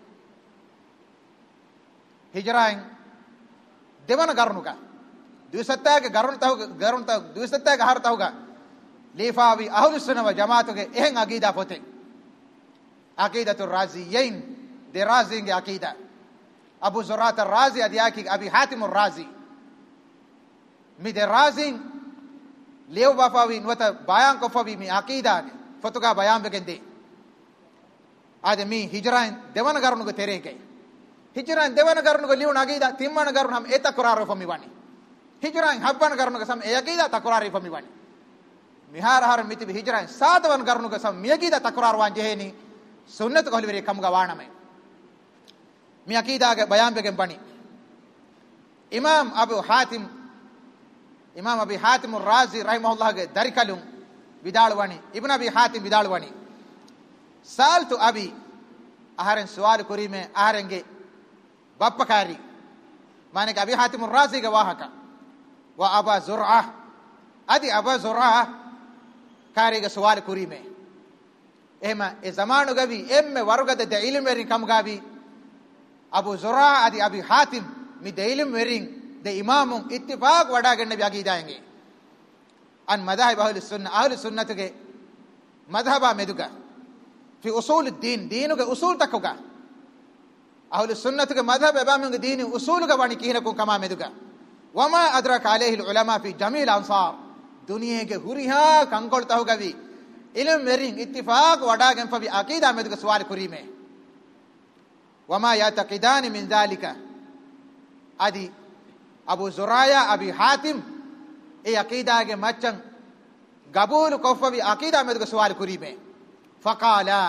हिजराइन देवन गरनुका दुसत्ता के गरुन ता गरुन ता दुसत्ता के हर ता होगा लीफावी अहलुस सुन्नह व जमात के एहन अकीदा पोते अकीदतुर राज़ियैन दे राज़ी के अकीदा अबू ज़ुरात ar-राज़ी अदिया की अबी हातिम ar-राज़ी mi de राज़ी लेव बाफावी नवता बयान को फवी mi अकीदा फतुका बयान बेगंदे आज मी हिजराइन देवन गरुन को तेरे के हिजराइन देवन गरुन को लियोन अकीदा तिम्मन गरुन हम एता कुरारो फमी वानी हिजराइन हब्बन गरुन को सम ए अकीदा तकुरारी फमी वानी मिहार हर मिति हिजराइन सातवन गरुन को सम मी अकीदा तकुरार वान जेहेनी सुन्नत को हलवेरी कम गवाना में मी अकीदा के बयान बेगम बनी इमाम अबू हातिम इमाम अबी हातिम ar-राज़ी रहमतुल्लाह के दरिकलुं विदालवानी इब्न अबी हातिम विदालवानी साल तो अभी आहरन सवाल कुरी में आहरेंगे बप्पकारी माने का अबी हातिम ar-राज़ी के वाहका व अबा ज़ुरआ अदि अबा ज़ुरआ कारी के सवाल कुरी में एमा ए जमानु गवी एम में वरुगद दे इल्म वेरिंग कम गावी अबू ज़ुरआ अदि अबी हातिम मी दे इल्म वेरिंग दे इमाम इत्तिफाक वडा गन्ने भी आगी जाएंगे अन मज़हब अहलुस सुन्नह अहलुस सुन्नत के मज़हबा मेदुगा फी उसूल दीन दीन के उसूल तक होगा अहलुस सुन्नत के मज़हब एबाम के दीन उसूल का वाणी कीने को कमा मेदुगा वमा अदरक अलैहि उलमा फी जमील अंसार दुनिया के हुरिहा कंकोलता होगा भी इल्म वेरिंग इत्तिफाक वडा गन फी अकीदा मेदुगा सवाल कुरी में वमा यातकिदान मिन ज़ालिका आदि अबू ज़ुराया अबी हातिम ए अकीदा के मचंग कबूल कोफवी अकीदा में तो सवाल कुरी में फ़क़ाला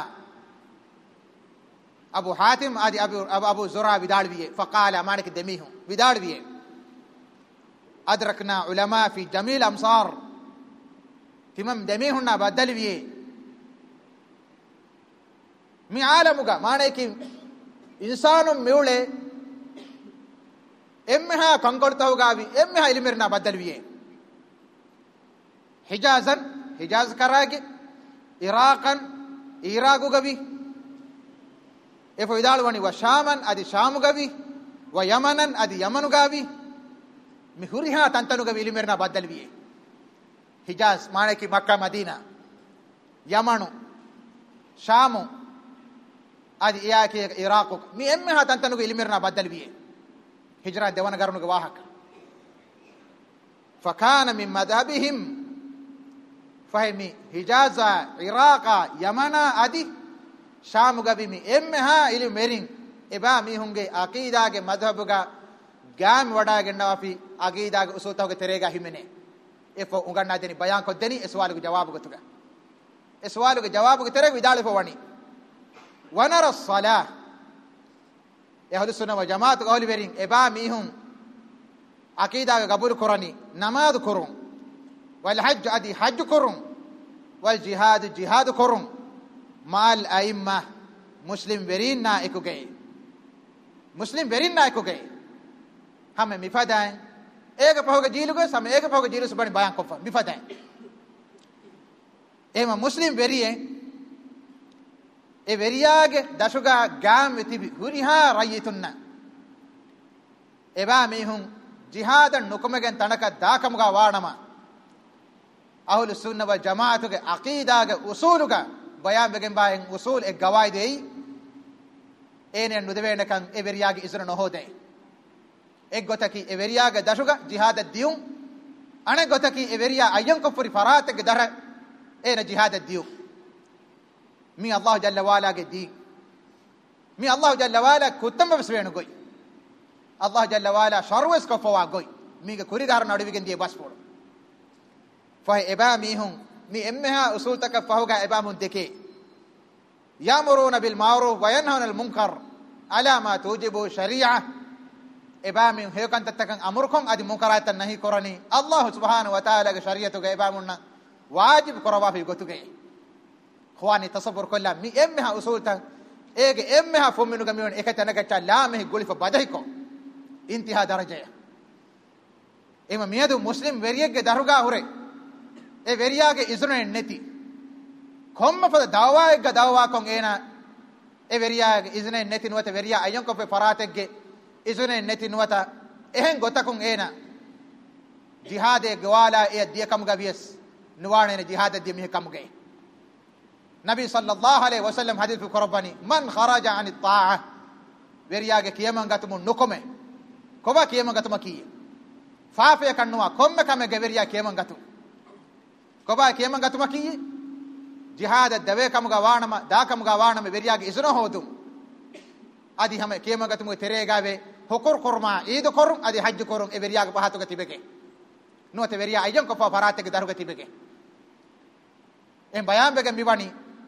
अबू हातिम आदि अबू अबू ज़ुरा विदाड़विए फ़क़ाला माने के दमी हूँ विदाड़विए अदरकना उलमा फी जमील अमसार तिमम दमी हूँ ना बदलविए मैं आलमुगा माने कि इंसानों मेवले एम्मेहा कंकोड़ता होगा अभी एम्मेहा इल्मेरना बदलविए हिजाजन हिजाज करागे इराकन इराकु गवी एफो इदालवानी व शामन आदि शाम गवी व यमनन आदि यमनु गावी मिहुरिहा तंतनु गवी इल्मेरना बदलविए हिजाज माने की मक्का मदीना यमनु शामु adi iyaki iraq mi emme ha tantanugo ilmirna badal biye hijra dewana garunugo wahaka fakana min madhhabihim fahimi hijaza iraqa yamana adi shamuga bimi emme ha ilmerin eba mi hunge aqeedage madhhabuga gam wada gennawafi aqeedage usutawge terega himene efo unganna deni bayan ko deni eswalugo jawabu gotuga eswalugo jawabu terega vidale fo wani ونرى الصلاة أهل السنة والجماعة قول بيرين إبا ميهم عقيدة قبول كرني نماذ كرون والحج أدي حج كرون والجهاد جهاد كرون مع الأئمة مسلم بيرين نائكو جاي مسلم بيرين نائكو جاي هم مفادين एक पहोगे जीलु के समय एक पहोगे जीलु से बड़ी बयान को मिफाते हैं एमा मुस्लिम बेरिए e veriage dashuga gam tibi huriha rayitunna eba mihun jihad nukumegen tanaka dakamuga waanama ahlus sunna wal jamaatu ge aqeeda ge usuluga bayan begen baen usul e gawai dei ene nudevena kan e veriage isra no hode e gotaki e veriage dashuga jihad dium ane gotaki e veria ayyan ko puri farat ge dar ene jihad dium mi Allah jalla wala ge di mi Allah jalla wala kutam beswenu goy Allah jalla wala sharwes ko fawa goy mi ge kuri gar nadu wigen die bas pol fa eba mi hun mi emmeha usul tak fahuga eba mun deke yamuruna bil ma'ruf wa yanhauna al munkar ala ma tujibu shari'ah eba min he kan tattakan amurkon adi munkaratan nahi korani Allah subhanahu wa ta'ala ge shari'atu ge eba munna wajib korawa fi gotuge خواني تصبر كلها مي امها اصولتا ايغ امها فمنو غميون اكتنا كتا لا مه غولي فبدايكو انتهاء درجه ايما ميادو مسلم وريگه دروگا هوري اي ورياگه ازرن نتي كوم فدا داوا ايغ داوا كون اينا اي ورياگه ازرن نتي نوتا وريا ايون كو فراتگه ازرن نتي نوتا اهن گوتا كون اينا جهاد گوالا اي دي كم گويس نوانه جهاد دي مي كم گئ نبي صلى الله عليه وسلم حديث في قرباني من خرج عن الطاعة ورياغ كيما غتم نكمه كوبا كيما غتم كي فافي كنوا كوم كم غوريا كيما غتم كوبا كيما غتم كي جهاد الدوي كم غوانما دا كم غوانما ورياغ اسنو هودم ادي هم كيما غتم تريغاوي حقر قرما عيد قرم ادي حج قرم اي ورياغ بهاتو گتيبكي نو ته وريا ايجن كو فراتك دارو گتيبكي ان بيان بگم بيواني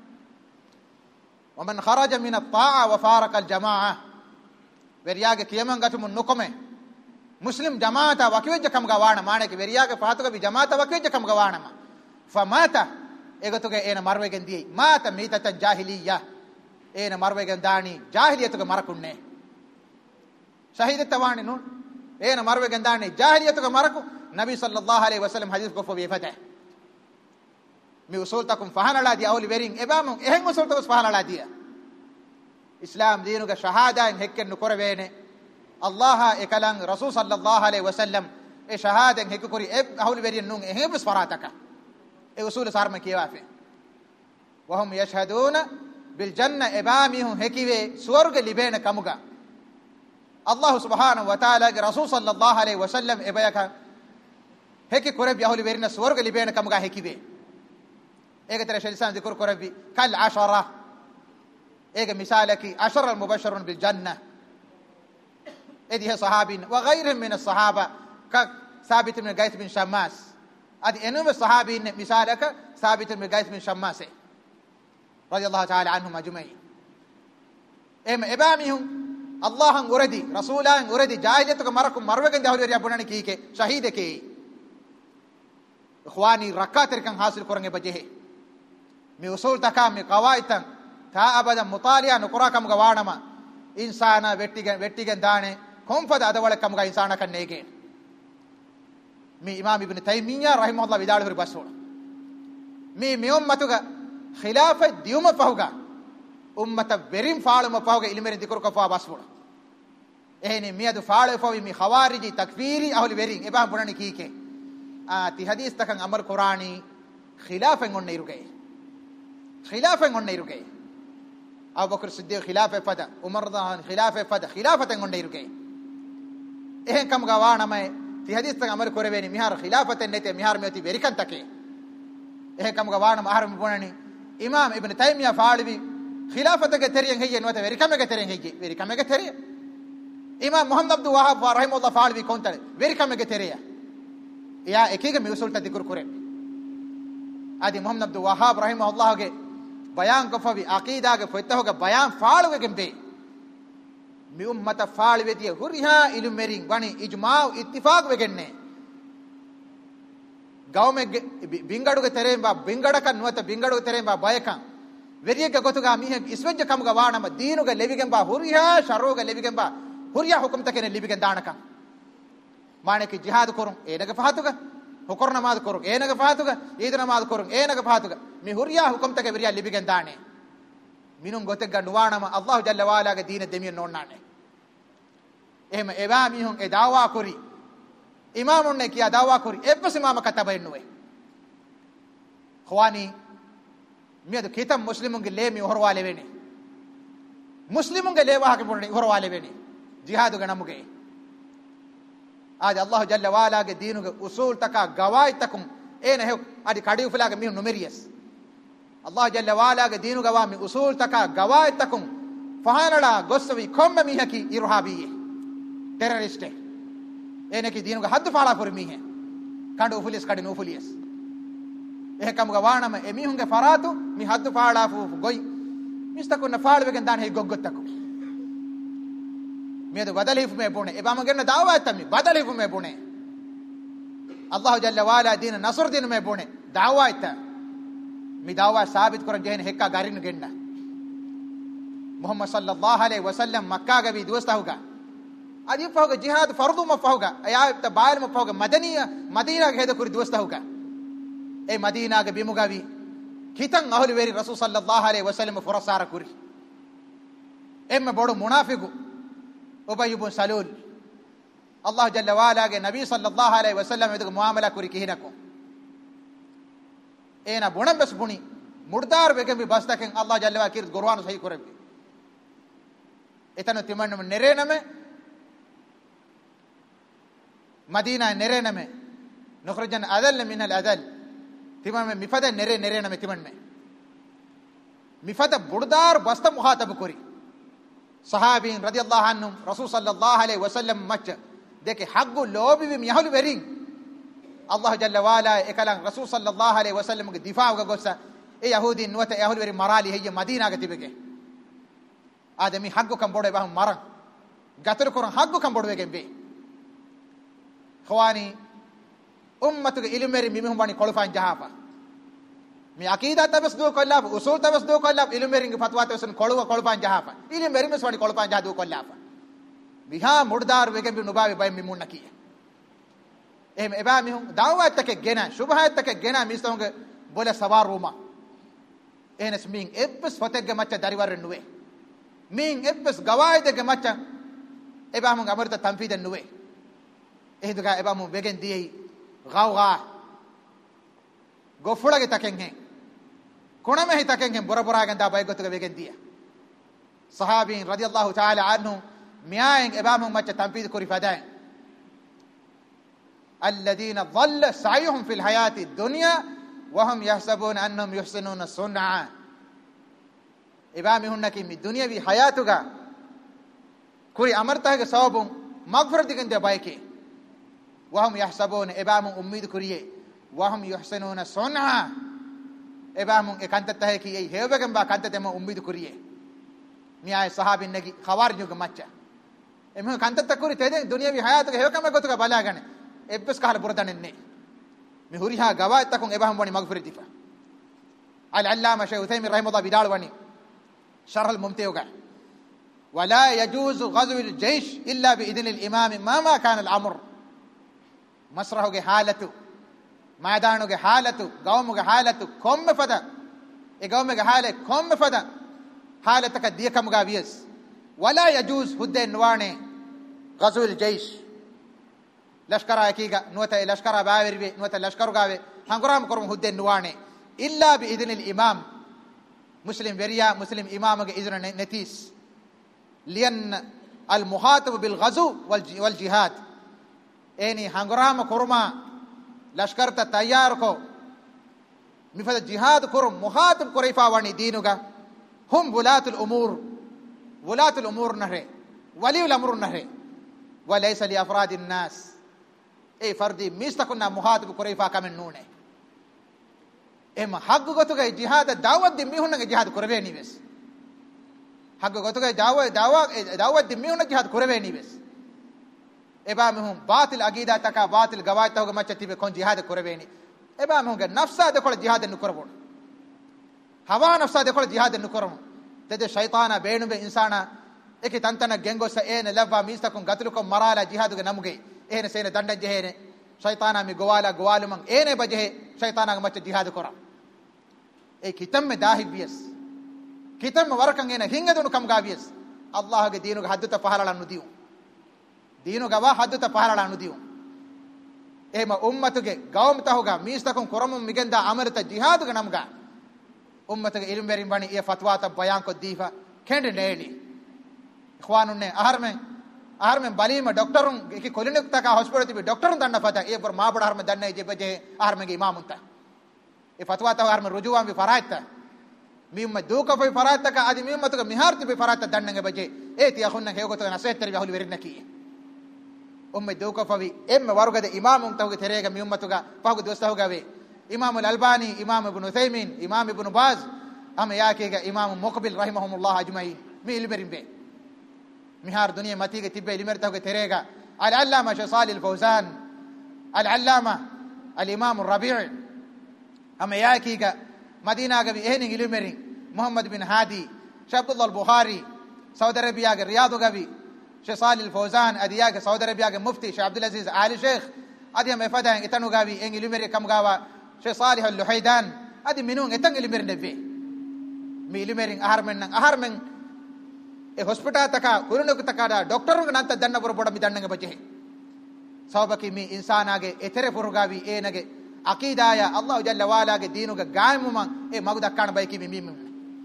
ومن خرج من الطاعة وفارق الجماعة ورياغ كيمن غتم نكمه مسلم جماعة وكيوج كم غوانا مانك ورياغ فاتو بي جماعة وكيوج كم غوانا فمات اگتوge ena marwegen di mata mitata jahiliya ena marwegen dani jahiliyatuge marakunne shahidatu nu ena marwegen dani jahiliyatuge maraku nabi sallallahu alaihi wasallam hadith ko fo befata mi usul takum fahanala di awli berin ebam ehen usul takum fahanala dia islam deenuga shahada en hekken nukorwene allah ekalang rasul sallallahu alaihi wasallam e shahada en hekku kori e awli berin nun ehen bus farataka e usul sarma kiwafe wa hum yashhaduna bil janna ebamihum hekiwe swarga libena kamuga allah subhanahu wa ta'ala ge rasul sallallahu alaihi wasallam ebayaka hekki kore bi awli berin swarga libena kamuga hekiwe ege tere shaytan zikr korabi kal ashara ege misalaki ashara al mubashshirun bil janna edi he sahabin wa ghayrihim min as sahaba ka ثابت بن قيس بن شماس ادي انم الصحابي مثالك ثابت بن قيس بن شماس رضي الله تعالى عنهم اجمعين ام ابامهم الله اوردي رسولا اوردي جاهليتك مركم مروگن دهوري ربناني كيكه شهيدكي اخواني ركعت كان حاصل کرنگے بجے می اصول تکا می قواعد تا ابدا مطالعه نقرا کم گوانما انسان ویٹیگن ویٹیگن دانے کوم فد ادول کم گا انسان کنےگے می امام ابن تیمیہ رحمہ اللہ ودال ہر بسول می می امتگا خلافہ دیوم فہوگا امت بریم فالم فہوگا علم ذکر کو فا بسول ehni miyadu faale fo mi khawariji takfiri ahli berin eba bunani kike ati hadis takan amal qurani khilafen onne iruge khilafen onne iruge Abu Bakr Siddiq khilafe fada Umar radhiyallahu anhu khilafe fada khilafaten gonde iruke ehen kam ga wana mai ti hadith tan amar koreveni mihar khilafaten nete mihar meti verikan take ehen kam ga wana mahar me bonani Imam Ibn Taymiyyah faalibi khilafate ge teriyen heyye note verikam ge teriyen heyye verikam ge teriye Imam Muhammad Abdul Wahhab rahimahullah faalibi kontale verikam ge teriya ya ekige mi usul ta dikur kore adi Muhammad Abdul Wahhab rahimahullah ge bayan ko fabi aqida ge foitta hoga bayan faaluge gembe mi ummata faaluwe die huriha ilum merin bani ijma ittifaq wegenne gawme bingadu ge teremba bingada kan nuata bingadu ge teremba bayakan veriye ge gotuga mihe iswejja kam ga wana ma diinu ge levigen ba huriha sharu ge levigen ba huriya hukum takene levigen danaka mane ki jihad korun enage fahatuga hukor namaz korun enage fahatuga eid namaz korun enage fahatuga mi huriya hukum take veriya libigen daane minun gote ganduwana ma Allah jalla wala ge diine demiyen nonnane ehma eba mihun e dawa kori imamun ne kiya dawa kori ebbas imam kataba ennuwe khwani miyadu kitam muslimun ge le mi horwale weni muslimun ge le wa ke bonni horwale weni jihad ge namuge आज अल्लाह जल्ल वाला के दीन के उसूल तक गवाय तक ए नहीं आदि काड़ी उफला के मिह नुमेरियस अल्लाह जल्ल वाला के दीन गवा में उसूल तक गवाय तक फहानड़ा गोसवी खोम मिह की इरहाबी टेररिस्ट ए ने की दीन का हद फाड़ा पर मिह कांड उफलियस काड़ी उफलियस ए कम गवाना में एमी होंगे फरातु मी हद फाड़ा फु गोई मिस्तको न फाड़ वेगन दान है गोगतको मेद बदलिफ में बुने एबाम गन दावा तमी बदलिफ में बुने अल्लाह जल्ल वाला दीन नसर दिन में बुने दावा इत मी दावा साबित कर जहन हेक्का गारिन गेंडा मोहम्मद सल्लल्लाहु अलैहि वसल्लम मक्का के भी दोस्त होगा अजी होगा जिहाद फर्दु में होगा या त बाहर में होगा मदनी मदीना के हेद कुरी दोस्त होगा ए मदीना के बिमुगावी खितंग अहल वेरी रसूल सल्लल्लाहु अलैहि वसल्लम फुरसार कुरी एम बड़ो मुनाफिक Ubay ibn Salul Allah jalla wala ge nabi sallallahu alaihi wasallam edu muamala kuri kihinako ena bonam bes buni murdar wegen bi bastaken Allah jalla wa kir Qur'an sahi korebe etanu timannu nerename Madina nerename nukhrijan adall min al adall timanme mifada nere nerename timanme mifada burdar basta muhatab kuri sahabin radiyallahu anhum rasul sallallahu alaihi wasallam mach deke haggu lobi bi mihlu verin Allah jalla wala ekalan rasul sallallahu alaihi wasallam ge difaa ga gossa e yahudi nuwata yahudi veri marali heye madina ga tibege adami haggu kam bodo ba maran gatur koran haggu kam bodo wege be khwani ummatu ge ilmeri mimhum bani kolfan jahafa mi aqida tabas do kollaf usul tabas do kollaf ilmering fatwa tabas kolwa kolpan jahafa ilmeri mes wani kolpan jahadu kollafa biha murdar wegen bi nubawi bay mimun nakiya em eba mihun dawat tak gena shubhat tak gena mistonge bole sawar ruma enes min ebbes foteg macha dariwar nuwe min ebbes gawaide ge macha eba mun amarta tanfiden nuwe ehduga eba mun wegen diei gawga gofula ge taken he kona me hi taken he bora bora ganda bay gotuga wegen dia sahabin radiyallahu ta'ala anhu miaen ebam macha tanfid kuri fadain alladhina dhalla sa'yuhum fil hayati ad-dunya wa hum yahsabuna annahum yuhsinuna sun'a ebam hunnaki mi dunya bi hayatuga kuri amarta ge sawabun maghfirati gande bayke wa hum yahsabuna ebam ummid kuriye وهم يحسنون صنعا ابامون اكانت تهكي اي هيوبگم با كانت تم امید كوريه مياي صحابين نگي خوارج جو مچا එමෙ කන්තත් තකුරි තෙදෙන් දුනියවි හයාතක හේවකම ගොතක බලාගෙන එබ්බස් කහල පුරදන්නේ මේ හුරිහා ගවාත් තකුන් එබහම් වනි මග්ෆිරතිෆා අල් අල්ලාමා ෂයිඛ් උතයිමි රහිමහුල්ලාහ විදාල වනි شرح الممتع ولا يجوز غزو الجيش الا باذن الامام ما ما كان الامر مسرحه حالته मैदानों हालतु गांवों के हालतु कौम में फदा ए गांव में हाल कौम में फदा हालत का दिया कम गावियस वला यजूज हुद्दे नवाने गज़ुल जैश लश्कर आकीगा नोता लश्कर बावेरवे नोता लश्कर गावे हंगराम करम हुद्दे नवाने इल्ला बिइذن الامام مسلم وريا مسلم إمامك إذن نتيس لأن المخاطب بالغزو والجهاد إني هنغرام كرما لشكرت تياركو مفاد الجهاد كرم مخاطب كريفا واني دينوغا هم ولاة الأمور ولاة الأمور نهري ولي الأمر نهري وليس لأفراد الناس أي فردي ميستكنا مخاطب كريفا كمن نونه إما حق غتوغا جهاد دعوة دميهن جهاد كربيني بس حق غتوغا دعوة دعوة دعوة دميهن جهاد كربيني بس إبا مهم باطل عقيدة تكا باطل غواية تهوغا ما تتبه كون جهاد كربيني إبا مهم نفسا دخل جهاد نكربون هوا نفسا دخل جهاد نكربون تده شيطانا بينو بي إنسانا إكي تنتنا جنگو سأين لفا ميستكم قتلكم مرالا جهادوغا نمغي إهن سين دندن جهين شيطانا مي غوالا غوالو من إهن بجه شيطانا ما جهاد كرا إيه كتم داهي بيس كتم وركن إهن هنگدونو كم غابيس الله کے دینو حدت پہلا ندیو دینو گوا حدت پہلا ندیو එහෙම උම්මතුගේ ගෞමත හොගා මීස්තකුන් කරමුම් මිගෙන්දා අමරත ජිහාදුග නම්ගා උම්මතුගේ ඉල්ම් බෙරින් බණි ඒ ෆත්වාත බයන් කො දීෆා කෙන්ඩ නේලි ඉඛවානුන්නේ ආහර්මෙන් ආහර්මෙන් බලීම ડોක්ටරුන් ඒකේ කොලිනෙක් තක හොස්පිටල් තිබි ડોක්ටරුන් දන්න ෆතා ඒ පර මාබඩ ආහර්ම දන්නේ ජෙබජේ ආහර්මගේ ඉමාමුන්ත ඒ ෆත්වාත ආහර්ම රුජුවාම් වි ෆරායිත මීම්ම දූකෆයි ෆරායිතක আদি මීම්මතුගේ මිහාර තිබි ෆරායිත දන්නගේ බජේ ඒ තියහුන්න හේගොත නසෙත්තර බහුලි වෙරින්නකී أم الدوكا فوي إم ورقة إمام توجه تريجا ميومتوجا فوق دوستهوجا في إمام الألباني إمام ابن عثيمين إمام ابن باز أم ياكيجا إمام مقبل رحمهم الله أجمعين مي إلمرين به مهار دنيا ماتيجا تبى إلمر توجه تريجا العلامة شيخ صالح الفوزان العلامة الإمام الربيع أم ياكيجا مدينة جبي إهني إلمرين محمد بن هادي شيخ عبد الله البخاري سعودي عربية الرياض جبي شيخ صالح الفوزان ادياك سعودي عربيا مفتي شيخ عبد العزيز آل شيخ ادي ما فدا اتنو غاوي ان لمري كم غاوا شيخ صالح اللحيدان ادي منون اتن لمري نبي مي لمري اهرمن اهرمن اي هوسپيٹال تکا كورنوك تکا ڈاکٹر نانت دන්න بر بڑ مي دන්නගේ بجه سوبكي مي انساناගේ اتره پرغاوي اينගේ عقيدايا الله جل وعلاගේ دينوගේ گايمم اي مغو دکان بايكي مي مي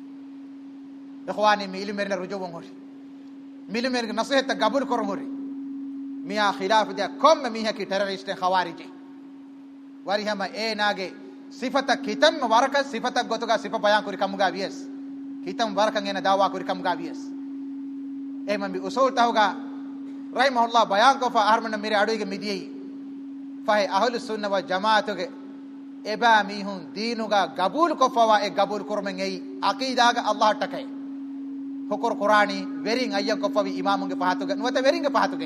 اخواني مي لمري رجوون هوري मिलमेर नसीहत कबूल करो मोरी मियां खिलाफ दिया कम मिया की टेररिस्ट खवारिज वारी हम ए नागे सिफत कितम वरक सिफत गोतगा सिफ बयान करि कमगा वियस कितम वरक ने दावा करि कमगा वियस ए मन भी उसूल तहोगा रहमहुल्लाह बयान को फहरमन मेरे अडुई के मिदियी फहे अहल सुन्नह व जमात के एबा मीहुं दीनुगा कबूल को फवा ए कबूल करमेंगे अकीदा का अल्लाह टके हुकुर कुरानी वेरिंग अय्या कोफवी इमामुंगे पहातुगे नुवते वेरिंगे पहातुगे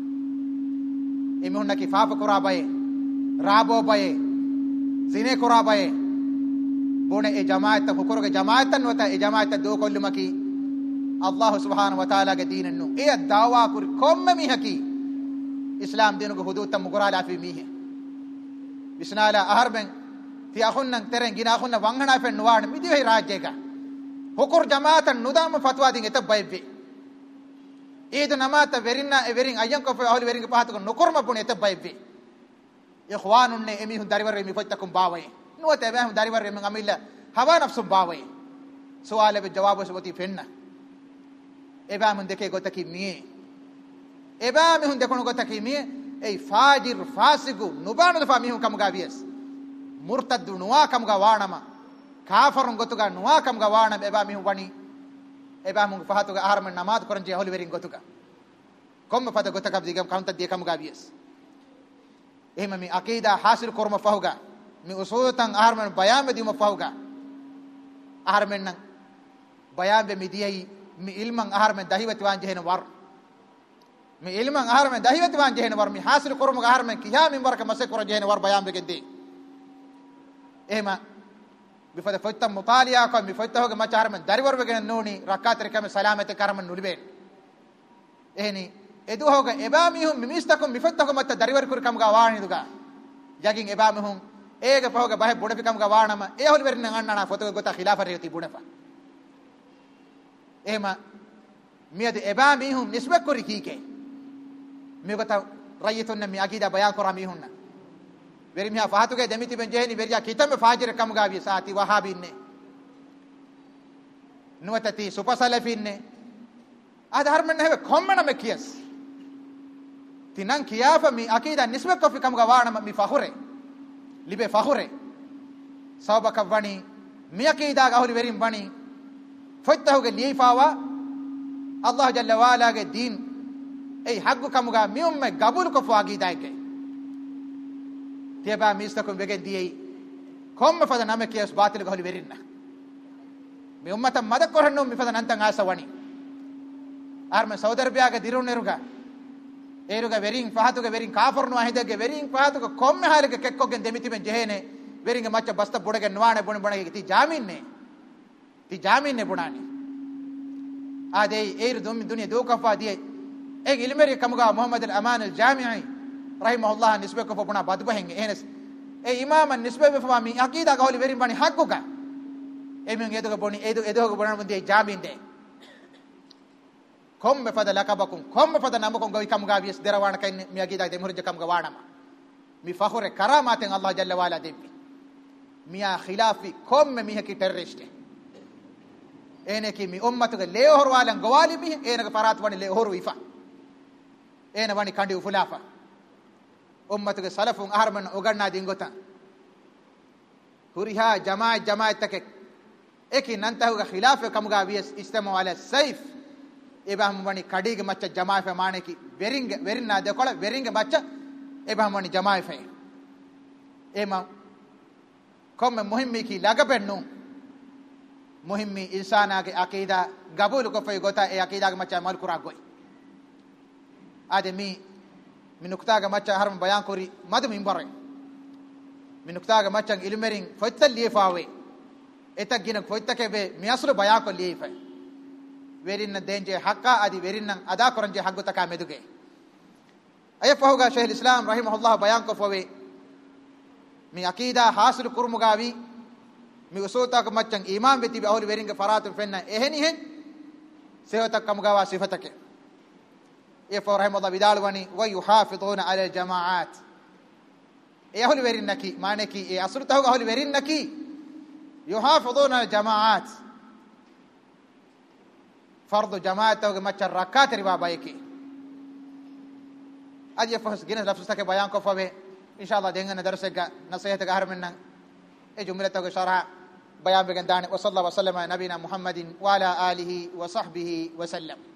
इमुन्ना की फाफ कुरा बये राबो बये जिने कुरा बये बोने ए जमात हुकुर के जमात नुवते ए जमात दो कोल्लुमकी अल्लाह सुब्हानहु व तआला के दीन नु ए दावा कुर कोम मी हकी इस्लाम दीन को हुदूद तम मुगराला फी मी है बिस्नाला अहरबन ती अखुन्न तेरे गिना अखुन्न वंगना फे नुवाण मिदी है राज्य का हुकुर जमात नुदाम फतवा दिंगे तब बैबे ईद नमात वेरिना वेरिंग अयं को फे अहल वेरिंग पात को नुकुर मपुने तब बैबे इखवानुन ने एमी हुन दारिवर मी फतकुम बावे नुवते बे हम दारिवर में अमिला हवा नफ्सु बावे सवाल बे जवाब सबती फेन्ना एबा मन देखे गो तकी मी एबा में हुन देखो गो तकी मी ए फाजिर फासिगु नुबानु दफा मी हुन कम गावियस मुर्तद नुवा कम गा वाणमा काफरन गोतुगा नुवा कम गा वाण एबा मी वणी एबा मुंग फहातुगा आहारम नमाज करन जे होल वेरिंग गोतुगा कम फत गोतका दिगम काउंट दे कम गा बियस एम मी अकीदा हासिल करम फहुगा मी उसूतन आहारम बयान में दिम फहुगा आहारम न बयान बे मी दियई मी इल्मन आहारम दहिवत वान जेहन वर मी इल्मन आहारम दहिवत वान जेहन वर मी हासिल करम आहारम किया मी वर के मसे कर जेहन वर बयान बे दे एमा بفضل فتح مطالعة كم بفتح هو كم چهار من داريور بگن نوني ركعت ركعت سلامة كرم نولبين إهني إدو هو كم إباميهم ميستكم بفتح كم مت داريور كور كم غواني دوغا جاكين إباميهم إيه كفاه كباه بوده كم غوانا ما إيه هول بيرن نعنا نا فتح غوتا خلاف ريوتي بوده فا إيه ما مياد إباميهم نسبة كوري كيكه ميغوتا رأيتون مي أكيدا بيان كراميهم نا වෙරිමියා ෆහතුගේ දෙමිති බෙන් ජෙහෙනි වෙරියා කිතම ෆාජිර කම ගාවිය සාති වහාබින්නේ nuwatati supasalafinne ada harmen hebe kommena me kiyas tinan kiyafa mi akida nisbe ko fi kam ga wana mi fahure libe fahure sawbaka wani mi akida ga hori verim wani fottahuge liifawa Allah jalla wala ge din ei haggu kam ga mi umme gabul ko faagi daike tiba mistakum wegen diei komme fada name kiyas batil ga hori verinna mi ummata mada korhanno mi fada nantan asa wani arme saudar biaga diruneruga eruga verin fahatuga verin kafirnu ahidege verin fahatuga komme halige kekkogen demiti men jehene veringe macha basta bodage nwane bon bonage ti jaminne ti jaminne bunani ade eiru dum dunya do kafa die e ilmeri kamuga muhammad al aman al jami'i rahimahullah nisbe ko buna badba henge enes e imam an nisbe be fami aqida ga holi verin bani hakkuga e men edoga boni edo edoga bonan bunde jaminde komme fada lakabakum komme fada namukum gawi kamuga wies derawana kay mi aqida de murje kamuga wanama mi fakhore karamaten allah jalla wala debbi miya khilafi komme mi heki terroriste ene ki mi ummatu ge lehor walan gawali mi ene ge farat wani lehor wifa ene wani kandi ufulafa ummatu ge salafun aharman oganna dingota huriha jamaa jamaa take eki nantahu ge khilafe kamuga wies istama wala saif ebam wani kadi ge macha jamaa fe mane ki veringe verinna de kola veringe macha ebam wani jamaa fe ema komme muhimmi ki lagabennu muhimmi insana ke aqida gabul ko fay gota e aqida ga macha mal qura goy ade mi minukta ga macha haram bayan kori madu minbare minukta ga macha ilmerin foital lifawe eta gina foitta ke be miasru bayan ko lifa werinna denje hakka adi werinna ada koranje haggota ka meduge ay fahuga shaykh al-islam rahimahullah bayan ko fawe mi aqida hasil kurmugawi mi usota ka maccan imam beti be ahli weringa faratu fenna eheni hen sewata kamgawa sifatake e fa rahimahullah bidalwani wa yuhafiduna ala al-jamaat e ahli werinnaki maneki e asrutahu ahli werinnaki yuhafiduna al-jamaat fardu jamaatu maccan rakat riba bayki aje fa gina lafsake bayan ko fawe inshallah dengana darasega nasihata ga harmenna e jumlata ga sharha bayan began dani wa sallallahu wa sallama nabina muhammadin wa ala alihi wa sahbihi wa sallam.